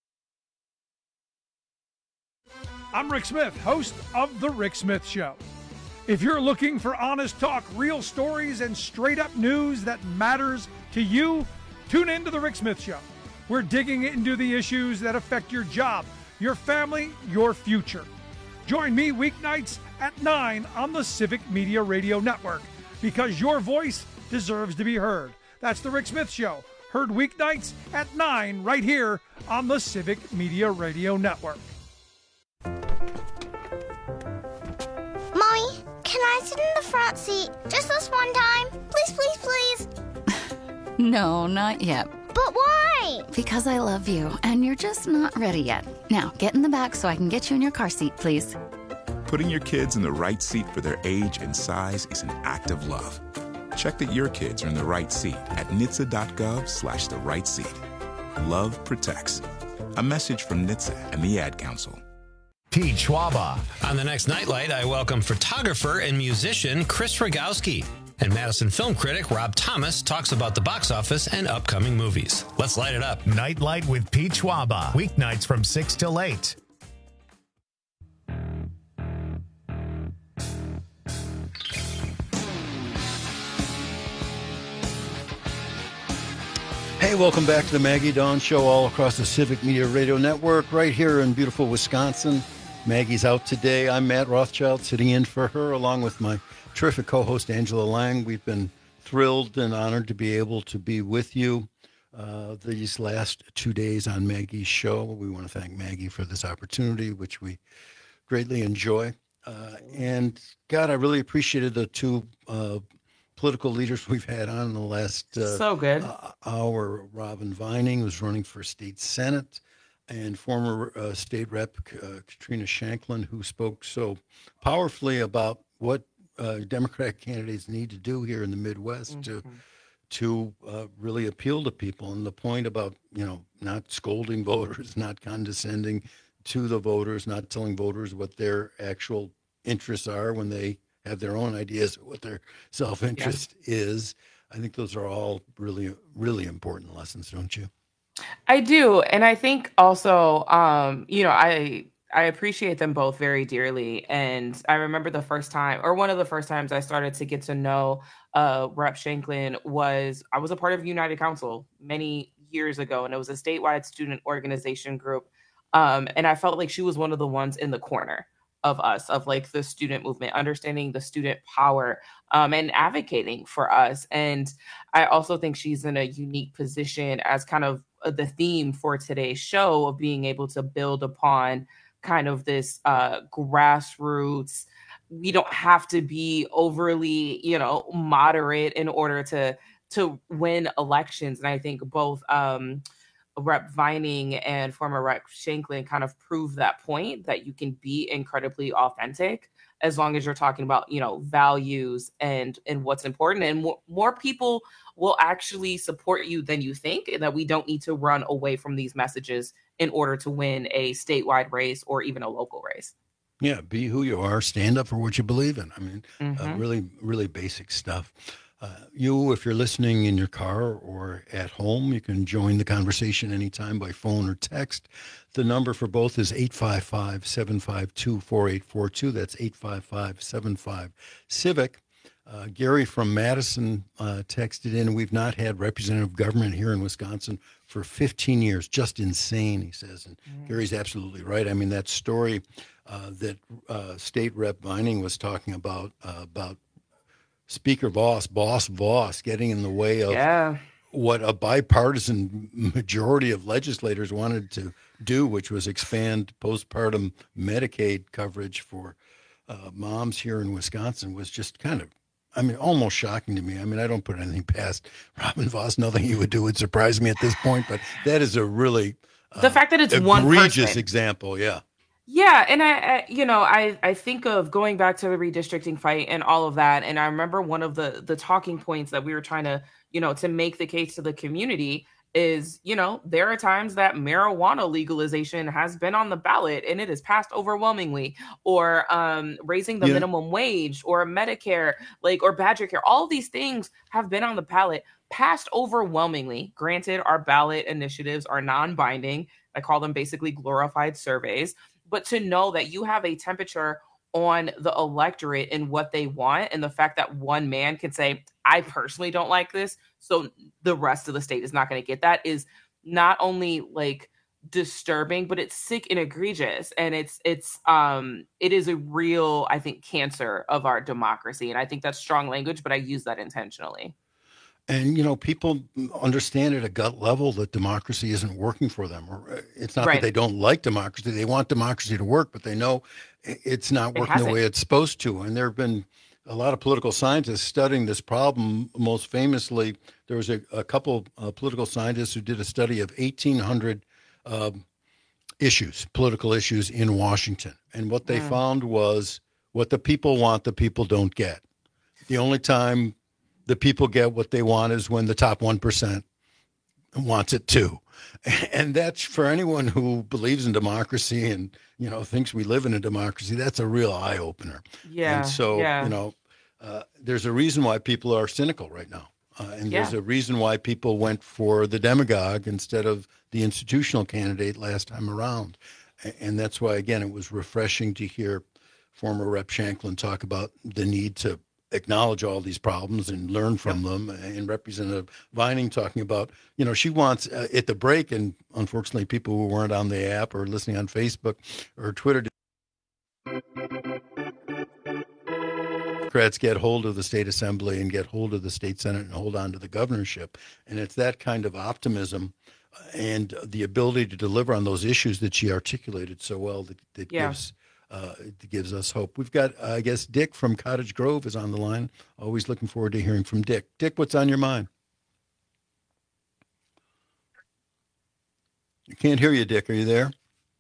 I'm Rick Smith, host of The Rick Smith Show. If you're looking for honest talk, real stories, and straight-up news that matters to you, tune in to The Rick Smith Show. We're digging into the issues that affect your job, your family, your future. Join me weeknights at nine on the Civic Media Radio Network, because your voice deserves to be heard. That's The Rick Smith Show, heard weeknights at nine right here on the Civic Media Radio Network. Mommy, can I sit in the front seat just this one time? Please, please, please. No, not yet. But why? Because I love you, and you're just not ready yet. Now, get in the back so I can get you in your car seat, please. Putting your kids in the right seat for their age and size is an act of love. Check that your kids are in the right seat at N H T S A dot gov slash the right seat. Love protects. A message from N H T S A and the Ad Council. Pete Schwaba. On the next Nightlight, I welcome photographer and musician Chris Rogowski. And Madison film critic Rob Thomas talks about the box office and upcoming movies. Let's light it up. Nightlight with Pete Schwaba. Weeknights from six till eight. Hey, welcome back to the Maggie Dawn Show all across the Civic Media Radio Network, right here in beautiful Wisconsin. Maggie's out today. I'm Matt Rothschild, sitting in for her, along with my terrific co-host Angela Lang. We've been thrilled and honored to be able to be with you uh, these last two days on Maggie's show. We want to thank Maggie for this opportunity, which we greatly enjoy. Uh, and God, I really appreciated the two uh, political leaders we've had on in the last uh, so good uh, hour. Robin Vining, who's running for state senate, and former uh, state rep uh, Katrina Shanklin, who spoke so powerfully about what uh, Democratic candidates need to do here in the Midwest mm-hmm. to to uh, really appeal to people. And the point about, you know, not scolding voters, not condescending to the voters, not telling voters what their actual interests are when they have their own ideas of what their self-interest yeah. is. I think those are all really, really important lessons, don't you? I do. And I think also, um, you know, I I appreciate them both very dearly. And I remember the first time, or one of the first times I started to get to know uh, Rep Shanklin was, I was a part of United Council many years ago, and it was a statewide student organization group. Um, and I felt like she was one of the ones in the corner of us, of like the student movement, understanding the student power um, and advocating for us. And I also think she's in a unique position as kind of the theme for today's show of being able to build upon kind of this uh, grassroots. We don't have to be overly, you know, moderate in order to to win elections. And I think both um, Rep Vining and former Rep Shanklin kind of prove that point, that you can be incredibly authentic as long as you're talking about, you know, values and and what's important. And more, more people will actually support you than you think, and that we don't need to run away from these messages in order to win a statewide race or even a local race. Yeah, be who you are, stand up for what you believe in. I mean, mm-hmm. uh, really, really basic stuff. Uh, you, if you're listening in your car or at home, you can join the conversation anytime by phone or text. The number for both is eight five five, seven five two, four eight four two. That's eight five five, seven five, CIVIC. Uh, Gary from Madison uh, texted in, we've not had representative government here in Wisconsin for fifteen years. Just insane, he says. And mm-hmm. Gary's absolutely right. I mean, that story uh, that uh, State Rep Vining was talking about, uh, about Speaker Voss, Boss Voss, getting in the way of yeah. what a bipartisan majority of legislators wanted to do, which was expand postpartum Medicaid coverage for uh, moms here in Wisconsin, was just kind of, I mean, almost shocking to me. I mean, I don't put anything past Robin Voss. Nothing he would do would surprise me at this point, but that is a really uh, the fact that it's one egregious person. example. Yeah. Yeah. And I, I, you know, I, I think of going back to the redistricting fight and all of that. And I remember one of the, the talking points that we were trying to, you know, to make the case to the community is, you know, there are times that marijuana legalization has been on the ballot and it has passed overwhelmingly, or um, raising the yeah. minimum wage, or Medicare, like, or Badger Care. All of these things have been on the ballot, passed overwhelmingly. Granted, our ballot initiatives are non-binding. I call them basically glorified surveys. But to know that you have a temperature on the electorate and what they want, and the fact that one man can say, I personally don't like this, so the rest of the state is not going to get that, is not only like disturbing, but it's sick and egregious. And it's, it's, um, it is a real, I think, cancer of our democracy. And I think that's strong language, but I use that intentionally. And, you know, people understand at a gut level that democracy isn't working for them. Or it's not Right. that they don't like democracy. They want democracy to work, but they know it's not It working the hasn't. way it's supposed to. And there have been a lot of political scientists studying this problem. Most famously, there was a, a couple uh, political scientists who did a study of eighteen hundred um, issues, political issues in Washington. And what they Mm. found was what the people want, the people don't get. The only time the people get what they want is when the top one percent wants it too. And that's, for anyone who believes in democracy and, you know, thinks we live in a democracy, that's a real eye opener. Yeah. And so, yeah. you know, uh, there's a reason why people are cynical right now. Uh, and there's Yeah. a reason why people went for the demagogue instead of the institutional candidate last time around. A- And that's why, again, it was refreshing to hear former Rep Shanklin talk about the need to acknowledge all these problems and learn from them. And Representative Vining talking about, you know, she wants uh, at the break, and unfortunately people who weren't on the app or listening on Facebook or Twitter, Democrats get hold of the state assembly and get hold of the state senate and hold on to the governorship. And it's that kind of optimism and the ability to deliver on those issues that she articulated so well that, that Yeah. gives uh, it gives us hope. We've got, uh, I guess, Dick from Cottage Grove is on the line. Always looking forward to hearing from Dick. Dick, what's on your mind? I can't hear you, Dick. Are you there?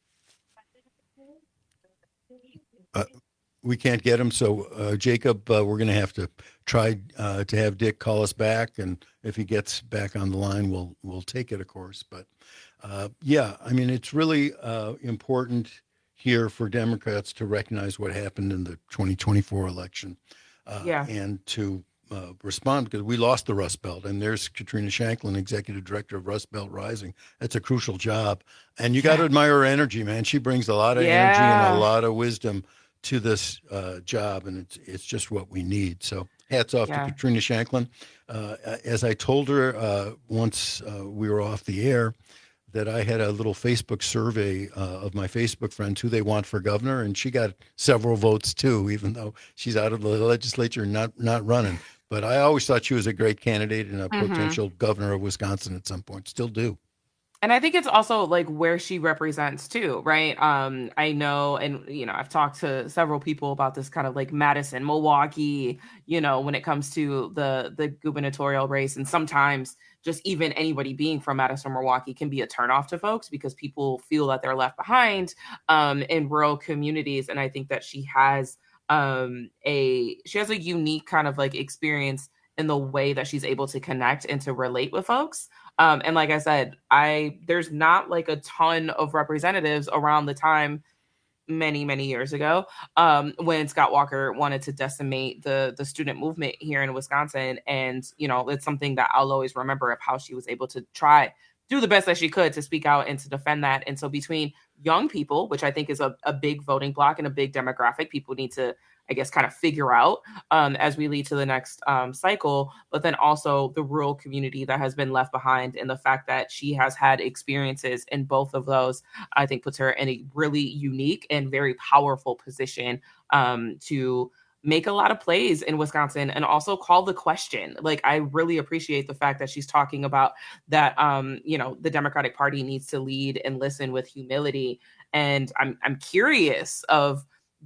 Uh, we can't get him. So, uh, Jacob, uh, we're going to have to try uh, to have Dick call us back. And if he gets back on the line, we'll we'll take it, of course. But, uh, yeah, I mean, it's really uh, important here for Democrats to recognize what happened in the twenty twenty-four election uh, Yeah. and to uh, respond, because we lost the Rust Belt. And there's Katrina Shanklin, Executive Director of Rust Belt Rising. That's a crucial job. And you got to admire her energy, man. She brings a lot of energy Yeah. and a lot of wisdom to this uh, job, and it's it's just what we need. So hats off Yeah. to Katrina Shanklin. Uh, as I told her uh, once uh, we were off the air, that I had a little Facebook survey uh, of my Facebook friends who they want for governor, and she got several votes too, even though she's out of the legislature and not not running. But I always thought she was a great candidate and a Mhm. potential governor of Wisconsin at some point. Still do. And I think it's also like where she represents too, right? Um, I know, and you know, I've talked to several people about this kind of like Madison, Milwaukee, you know, when it comes to the the gubernatorial race, and sometimes just even anybody being from Madison, Milwaukee can be a turnoff to folks because people feel that they're left behind um, in rural communities. And I think that she has um, a she has a unique kind of like experience in the way that she's able to connect and to relate with folks. Um, and like I said, I there's not like a ton of representatives around the time many, many years ago um, when Scott Walker wanted to decimate the the student movement here in Wisconsin. And, you know, it's something that I'll always remember of how she was able to try do the best that she could to speak out and to defend that. And so between young people, which I think is a, a big voting block and a big demographic people need to, I guess, kind of figure out um, as we lead to the next um, cycle, but then also the rural community that has been left behind, and the fact that she has had experiences in both of those, I think puts her in a really unique and very powerful position um, to make a lot of plays in Wisconsin and also call the question. Like, I really appreciate the fact that she's talking about that, um, you know, the Democratic Party needs to lead and listen with humility. And I'm, I'm curious of,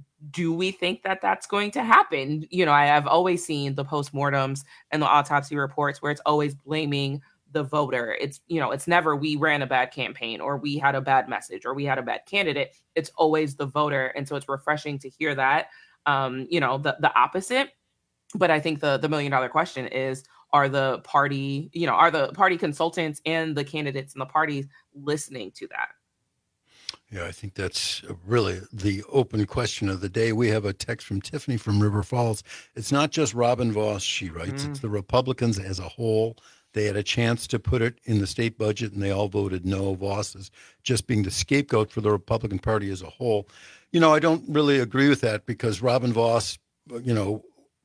do we think that that's going to happen? You know, I have always seen the postmortems and the autopsy reports where it's always blaming the voter. It's, you know, it's never we ran a bad campaign or we had a bad message or we had a bad candidate. It's always the voter. And so it's refreshing to hear that, um, you know, the, the opposite. But I think the, the million dollar question is, are the party, you know, are the party consultants and the candidates and the parties listening to that? Yeah, I think that's really the open question of the day. We have a text from Tiffany from River Falls. It's not just Robin Vos, she writes. Mm. It's the Republicans as a whole. They had a chance to put it in the state budget, and they all voted no. Vos is just being the scapegoat for the Republican Party as a whole. You know, I don't really agree with that because Robin Vos, you know,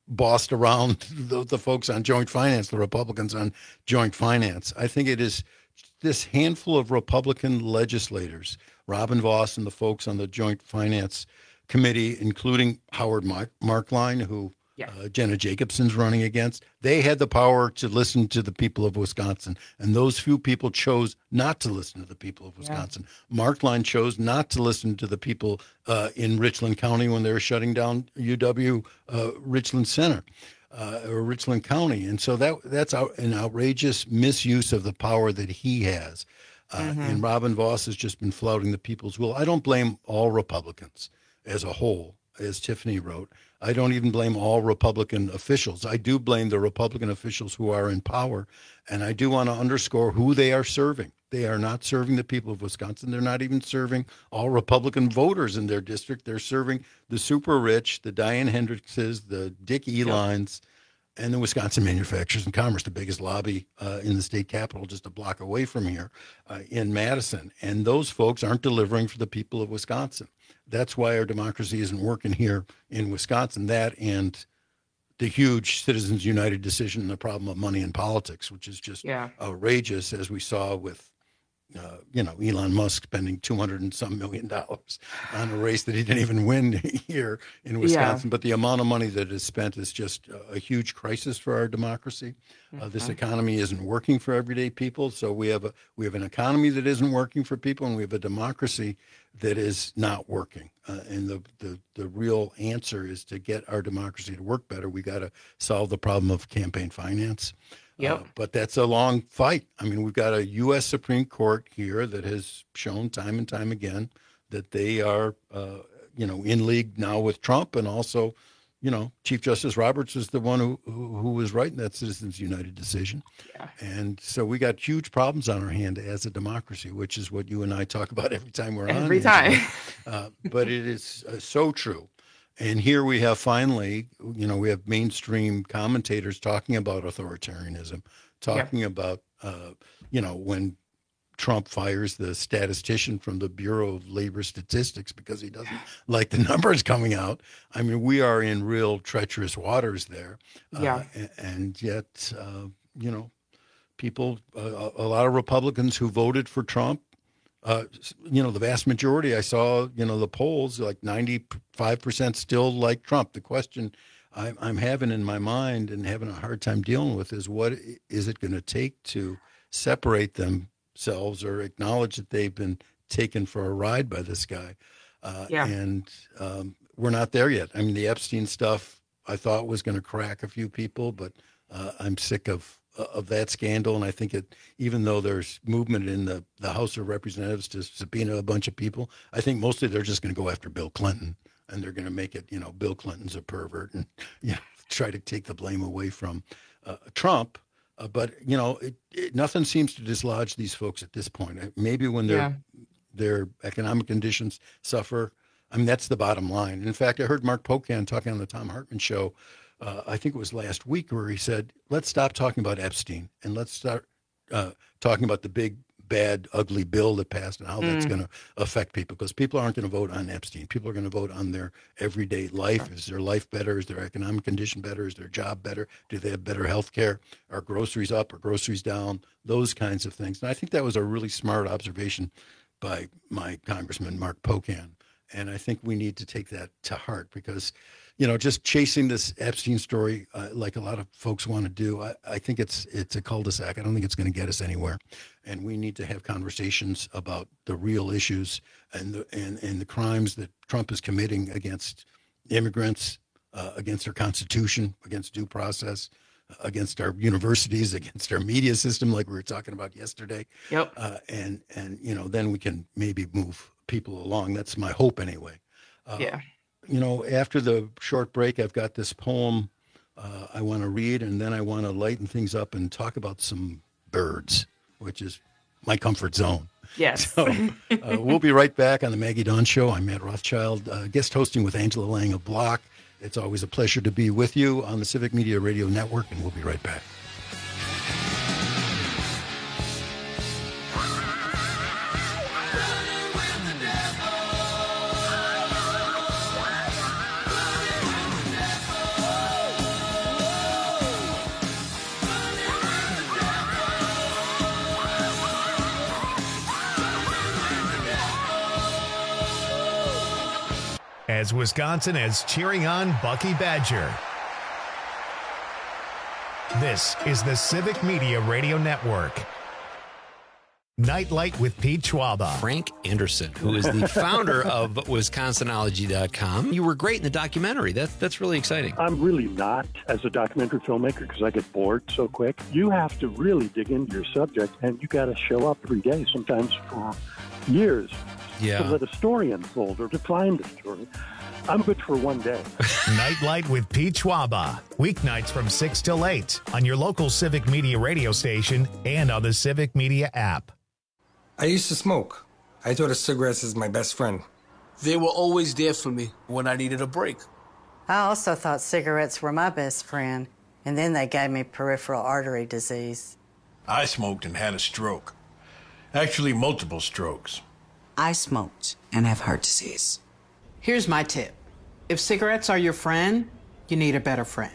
bossed around the, the folks on joint finance, the Republicans on joint finance. I think it is this handful of Republican legislators, Robin Vos and the folks on the joint finance committee, including Howard Mark- Markline, who yeah. uh, Jenna Jacobson's running against. They had the power to listen to the people of Wisconsin, and those few people chose not to listen to the people of Wisconsin. Yeah. Markline chose not to listen to the people uh, in Richland County when they were shutting down U W uh, Richland Center. Uh, or Richland County. And so that that's out, an outrageous misuse of the power that he has. Uh, mm-hmm. And Robin Vos has just been flouting the people's will. I don't blame all Republicans as a whole, as Tiffany wrote. I don't even blame all Republican officials. I do blame the Republican officials who are in power. And I do want to underscore who they are serving. They are not serving the people of Wisconsin. They're not even serving all Republican voters in their district. They're serving the super rich, the Diane Hendrickses, the Dick Elines, yep. and the Wisconsin Manufacturers and Commerce, the biggest lobby uh, in the state capitol, just a block away from here uh, in Madison. And those folks aren't delivering for the people of Wisconsin. That's why our democracy isn't working here in Wisconsin. That and the huge Citizens United decision and the problem of money in politics, which is just yeah. outrageous, as we saw with Uh, you know, Elon Musk spending two hundred and some million dollars on a race that he didn't even win here in Wisconsin. Yeah. But the amount of money that is spent is just a, a huge crisis for our democracy. Mm-hmm. Uh, this economy isn't working for everyday people. So we have a we have an economy that isn't working for people, and we have a democracy that is not working. Uh, and the, the the real answer is to get our democracy to work better. We got to solve the problem of campaign finance. Yep. Uh, but that's a long fight. I mean, we've got a U S Supreme Court here that has shown time and time again that they are, uh, you know, in league now with Trump. And also, you know, Chief Justice Roberts is the one who, who, who was writing that Citizens United decision. Yeah. And so we got huge problems on our hand as a democracy, which is what you and I talk about every time we're on. Every time. uh, but it is uh, so true. And here we have finally, you know, we have mainstream commentators talking about authoritarianism, talking yeah. about, uh, you know, when Trump fires the statistician from the Bureau of Labor Statistics because he doesn't like the numbers coming out. I mean, we are in real treacherous waters there. Yeah. Uh, and, and yet, uh, you know, people, uh, a lot of Republicans who voted for Trump, Uh, you know, the vast majority, I saw, you know, the polls, like ninety-five percent still like Trump. The question I'm, I'm having in my mind and having a hard time dealing with is what is it going to take to separate themselves or acknowledge that they've been taken for a ride by this guy? Uh, yeah. And um, we're not there yet. I mean, the Epstein stuff I thought was going to crack a few people, but uh, I'm sick of of that scandal. And I think it, even though there's movement in the, the House of Representatives to subpoena a bunch of people, I think mostly they're just going to go after Bill Clinton, and they're going to make it, you know, Bill Clinton's a pervert, and, you know, try to take the blame away from uh, Trump. Uh, but, you know, it, it, nothing seems to dislodge these folks at this point. Maybe when their yeah. their economic conditions suffer. I mean, that's the bottom line. In fact, I heard Mark Pocan talking on the Tom Hartman show, Uh, I think it was last week, where he said, let's stop talking about Epstein and let's start uh, talking about the big, bad, ugly bill that passed and how mm. that's going to affect people, because people aren't going to vote on Epstein. People are going to vote on their everyday life. Is their life better? Is their economic condition better? Is their job better? Do they have better health care? Are groceries up or groceries down? Those kinds of things. And I think that was a really smart observation by my Congressman, Mark Pocan. And I think we need to take that to heart, because you know, just chasing this Epstein story uh, like a lot of folks want to do, I, I think it's it's a cul-de-sac. I don't think it's going to get us anywhere. And we need to have conversations about the real issues and the, and, and the crimes that Trump is committing against immigrants, uh, against our Constitution, against due process, uh, against our universities, against our media system, like we were talking about yesterday. Yep. Uh, and, and, you know, then we can maybe move people along. That's my hope anyway. Uh, yeah. You know, after the short break, I've got this poem uh, I want to read, and then I want to lighten things up and talk about some birds, which is my comfort zone. Yes. So uh, we'll be right back on the Maggie Dawn Show. I'm Matt Rothschild, uh, guest hosting with Angela Lang of Block. It's always a pleasure to be with you on the Civic Media Radio Network, and we'll be right back. as Wisconsin is cheering on Bucky Badger. This is the Civic Media Radio Network. Nightlight with Pete Schwaba. Frank Anderson, who is the founder of Wisconsinology dot com. You were great in the documentary. That, that's really exciting. I'm really not as a documentary filmmaker because I get bored so quick. You have to really dig into your subject, and you got to show up every day, sometimes for years, yeah. to let a story unfold or to find a story. I'm good for one day. Nightlight with Pete Schwaba. Weeknights from six till eight on your local Civic Media radio station and on the Civic Media app. I used to smoke. I thought of cigarettes as my best friend. They were always there for me when I needed a break. I also thought cigarettes were my best friend, and then they gave me peripheral artery disease. I smoked and had a stroke. Actually, multiple strokes. I smoked and have heart disease. Here's my tip. If cigarettes are your friend, you need a better friend.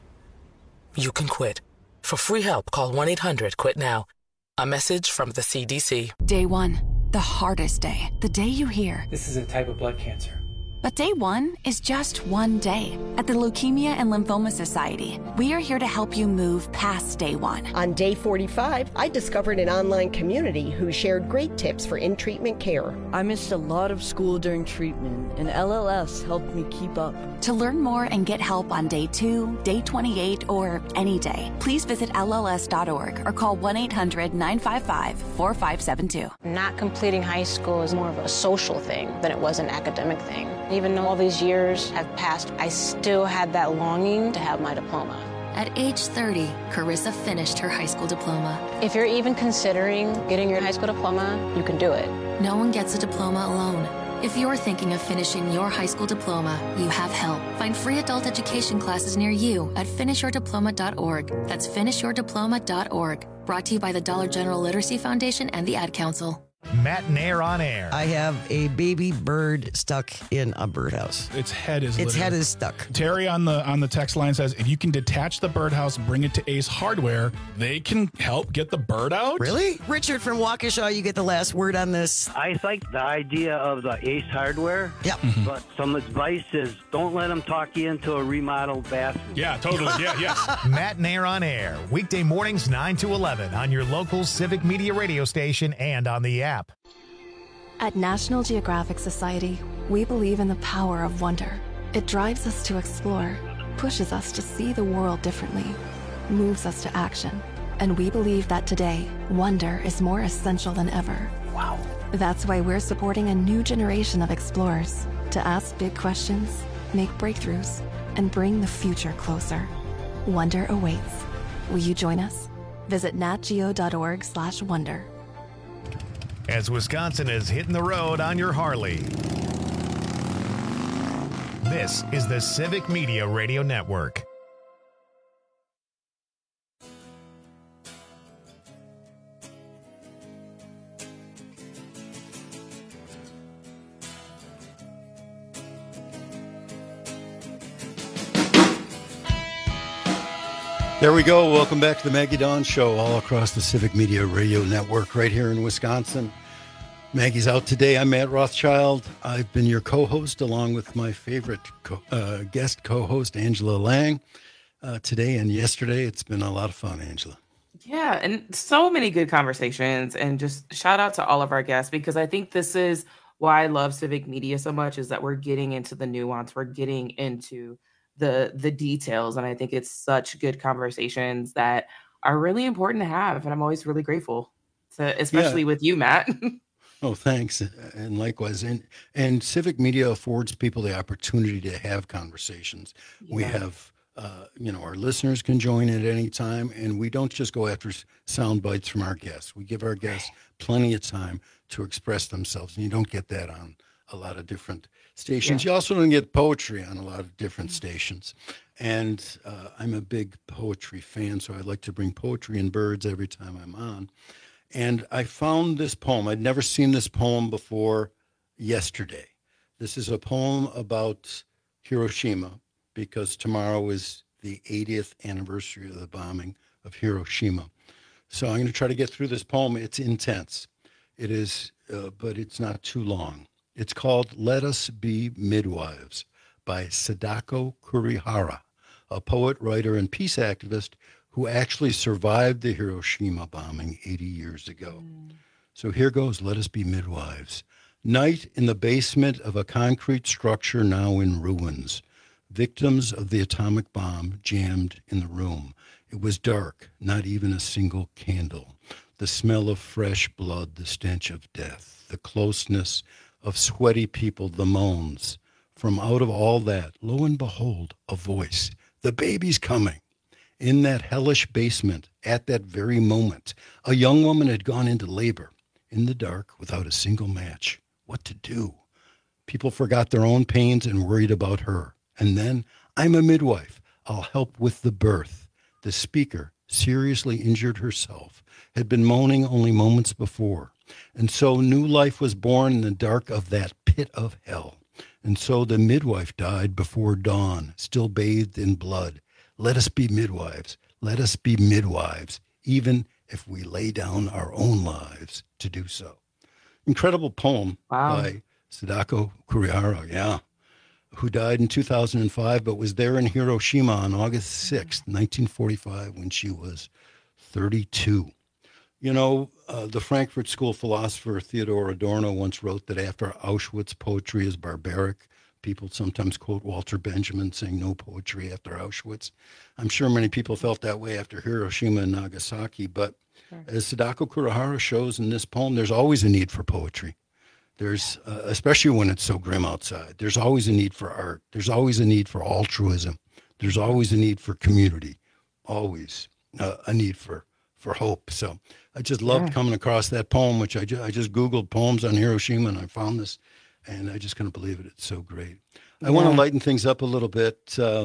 You can quit. For free help, call one eight hundred quit now. A message from the C D C. Day one, the hardest day. The day you hear, this is a type of blood cancer. But day one is just one day. At the Leukemia and Lymphoma Society, we are here to help you move past day one. On day forty-five, I discovered an online community who shared great tips for in-treatment care. I missed a lot of school during treatment, and L L S helped me keep up. To learn more and get help on day two, day twenty-eight, or any day, please visit L L S dot org or call one eight hundred nine five five four five seven two. Not completing high school is more of a social thing than it was an academic thing. Even though all these years have passed, I still had that longing to have my diploma. At age thirty, Carissa finished her high school diploma. If you're even considering getting your high school diploma, you can do it. No one gets a diploma alone. If you're thinking of finishing your high school diploma, you have help. Find free adult education classes near you at finish your diploma dot org. That's finish your diploma dot org. Brought to you by the Dollar General Literacy Foundation and the Ad Council. Matt and Air on air. I have a baby bird stuck in a birdhouse. Its head is Its literally- head is stuck. Terry on the on the text line says if you can detach the birdhouse, bring it to Ace Hardware, they can help get the bird out. Really? Richard from Waukesha, you get the last word on this. I like the idea of the Ace Hardware. Yeah. Mm-hmm. But some advice is don't let them talk you into a remodeled bathroom. Yeah, totally. Yeah, yeah. Matt and Air on air. Weekday mornings nine to eleven on your local Civic Media radio station and on the app. At National Geographic Society, we believe in the power of wonder. It drives us to explore, pushes us to see the world differently, moves us to action. And we believe that today, wonder is more essential than ever. Wow. That's why we're supporting a new generation of explorers to ask big questions, make breakthroughs, and bring the future closer. Wonder awaits. Will you join us? Visit natgeo dot org slash wonder. As Wisconsin is hitting the road on your Harley. This is the Civic Media Radio Network. There we go. Welcome back to the Maggie Dawn Show, all across the Civic Media Radio Network right here in Wisconsin. Maggie's out today. I'm Matt Rothschild. I've been your co-host along with my favorite co- uh, guest co-host, Angela Lang. Uh, today and yesterday, it's been a lot of fun, Angela. Yeah, and so many good conversations. And just shout out to all of our guests, because I think this is why I love Civic Media so much, is that we're getting into the nuance. We're getting into the the details. And I think it's such good conversations that are really important to have. And I'm always really grateful, to, especially Yeah. with you, Matt. Oh, thanks. And likewise. And, and Civic Media affords people the opportunity to have conversations. We Yeah. have, uh, you know, our listeners can join at any time, and we don't just go after s- sound bites from our guests. We give our guests plenty of time to express themselves, and you don't get that on a lot of different stations. Yeah. You also don't get poetry on a lot of different stations. And uh, I'm a big poetry fan, so I like to bring poetry and birds every time I'm on. And I found this poem. I'd never seen this poem before yesterday. This is a poem about Hiroshima, because tomorrow is the eightieth anniversary of the bombing of Hiroshima. So I'm going to try to get through this poem. It's intense. It is, uh, but it's not too long. It's called Let Us Be Midwives by Sadako Kurihara, a poet, writer, and peace activist who actually survived the Hiroshima bombing eighty years ago. Mm. So here goes, Let Us Be Midwives. Night in the basement of a concrete structure now in ruins. Victims of the atomic bomb jammed in the room. It was dark, not even a single candle. The smell of fresh blood, the stench of death, the closeness of sweaty people, the moans. From out of all that, lo and behold, a voice. The baby's coming. In that hellish basement, at that very moment, a young woman had gone into labor, in the dark, without a single match. What to do? People forgot their own pains and worried about her. And then, I'm a midwife. I'll help with the birth. The speaker, seriously injured herself, had been moaning only moments before. And so new life was born in the dark of that pit of hell. And so the midwife died before dawn, still bathed in blood. Let us be midwives. Let us be midwives, even if we lay down our own lives to do so. Incredible poem wow. by Sadako Kurihara, yeah, who died in two thousand five, but was there in Hiroshima on August sixth, nineteen forty-five, when she was thirty-two. You know, uh, the Frankfurt School philosopher Theodor Adorno once wrote that after Auschwitz, poetry is barbaric. People sometimes quote Walter Benjamin saying no poetry after Auschwitz. I'm sure many people felt that way after Hiroshima and Nagasaki, but sure. as Sadako Kurihara shows in this poem, there's always a need for poetry. There's, uh, especially when it's so grim outside, there's always a need for art. There's always a need for altruism. There's always a need for community. Always uh, a need for, for hope. So I just loved yeah. coming across that poem, which I, ju- I just Googled poems on Hiroshima, and I found this, and I just couldn't believe it. It's so great. I yeah. want to lighten things up a little bit uh,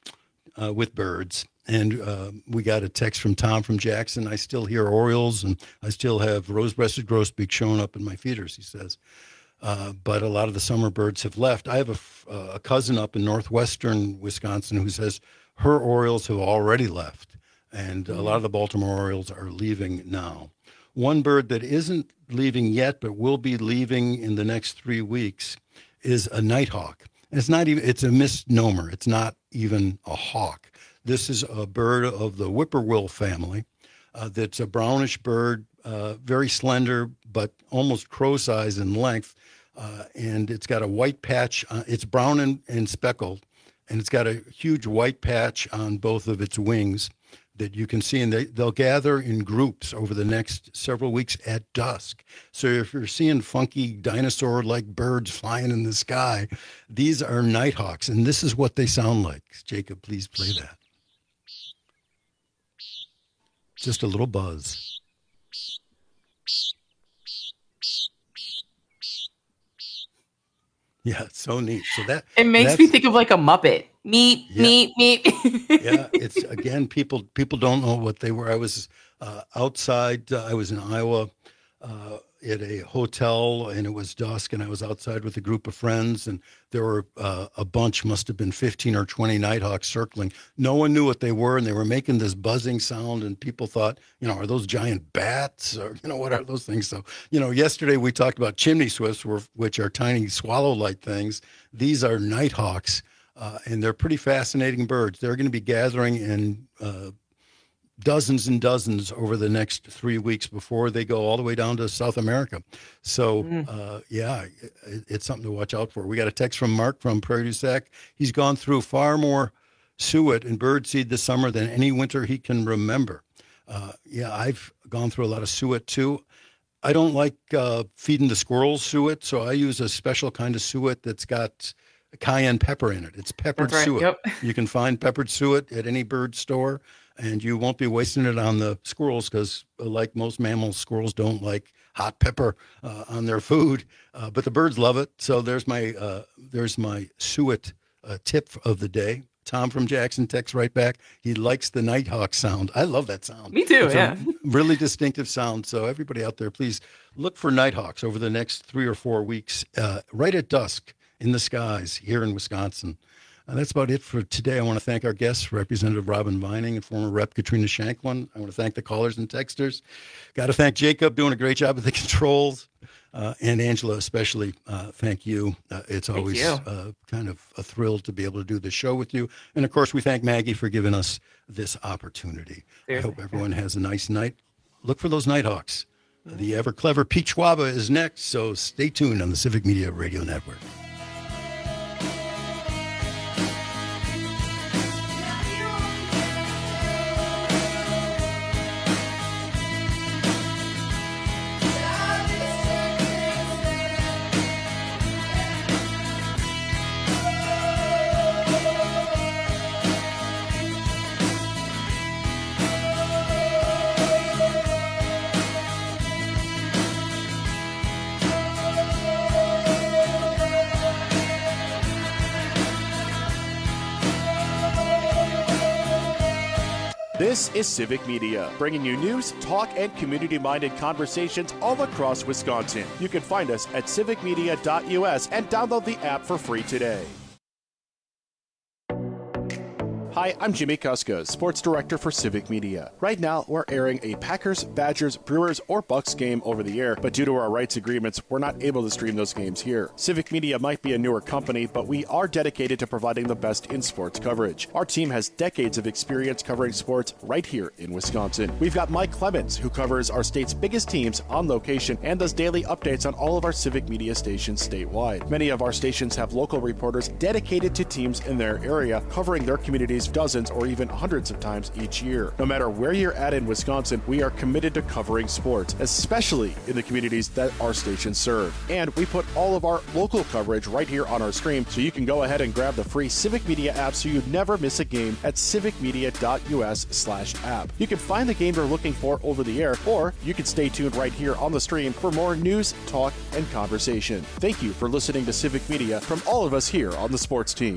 uh, with birds. And uh, we got a text from Tom from Jackson. I still hear Orioles, and I still have rose-breasted grosbeak showing up in my feeders, he says. Uh, but a lot of the summer birds have left. I have a, a cousin up in northwestern Wisconsin who says her Orioles have already left, and mm-hmm. a lot of the Baltimore Orioles are leaving now. One bird that isn't leaving yet but will be leaving in the next three weeks is a nighthawk. And it's not even, it's a misnomer. It's not even a hawk. This is a bird of the whippoorwill family. Uh, that's a brownish bird, uh, very slender, but almost crow-sized in length. Uh, and it's got a white patch. Uh, it's brown and, and speckled, and it's got a huge white patch on both of its wings that you can see. And they, they'll gather in groups over the next several weeks at dusk. So if you're seeing funky dinosaur-like birds flying in the sky, these are nighthawks, and this is what they sound like. Jacob, please play that. Just a little buzz. Yeah, it's so neat. So that it makes me think of like a Muppet. Meep, yeah. meep, meep. Yeah, it's again, people people don't know what they were. I was uh, outside. Uh, I was in Iowa uh, at a hotel, and it was dusk, and I was outside with a group of friends, and there were uh, a bunch, must have been fifteen or twenty nighthawks circling. No one knew what they were, and they were making this buzzing sound, and people thought, you know, are those giant bats, or, you know, what are those things? So, you know, yesterday we talked about chimney swifts, which are tiny swallow-like things. These are nighthawks, uh, and they're pretty fascinating birds. They're going to be gathering in uh, dozens and dozens over the next three weeks before they go all the way down to South America. So, mm. uh, yeah, it, it's something to watch out for. We got a text from Mark from Prairie du Sac. He's gone through far more suet and birdseed this summer than any winter he can remember. Uh, yeah, I've gone through a lot of suet too. I don't like uh, feeding the squirrels suet, so I use a special kind of suet that's got cayenne pepper in it. It's peppered right. suet. Yep. You can find peppered suet at any bird store, and you won't be wasting it on the squirrels because, like most mammals, squirrels don't like hot pepper uh, on their food, uh, but the birds love it. So there's my uh, there's my suet uh, tip of the day. Tom from Jackson texts right back. He likes the nighthawk sound. I love that sound. Me too, it's yeah. a really distinctive sound. So everybody out there, please look for nighthawks over the next three or four weeks, uh, right at dusk in the skies here in Wisconsin. Uh, that's about it for today. I want to thank our guests, Representative Robin Vining and former Rep Katrina Shanklin. I want to thank the callers and texters. Got to thank Jacob, doing a great job at the controls. Uh, and Angela, especially, uh, thank you. Uh, it's Thank always you. uh, kind of a thrill to be able to do the show with you. And of course, we thank Maggie for giving us this opportunity. Seriously. I hope everyone has a nice night. Look for those Nighthawks. The ever clever Pete Schwaba is next, so stay tuned on the Civic Media Radio Network. This is Civic Media, bringing you news, talk, and community-minded conversations all across Wisconsin. You can find us at civic media dot U S and download the app for free today. Hi, I'm Jimmy Kuska, Sports Director for Civic Media. Right now, we're airing a Packers, Badgers, Brewers, or Bucks game over the air, but due to our rights agreements, we're not able to stream those games here. Civic Media might be a newer company, but we are dedicated to providing the best in sports coverage. Our team has decades of experience covering sports right here in Wisconsin. We've got Mike Clemens, who covers our state's biggest teams on location and does daily updates on all of our Civic Media stations statewide. Many of our stations have local reporters dedicated to teams in their area, covering their communities dozens or even hundreds of times each year. No matter where you're at in Wisconsin, we are committed to covering sports, especially in the communities that our stations serve. And we put all of our local coverage right here on our stream, so you can go ahead and grab the free Civic Media app so you never miss a game at civic media dot U S slash app. You can find the game you're looking for over the air, or you can stay tuned right here on the stream for more news, talk, and conversation. Thank you for listening to Civic Media from all of us here on the sports team.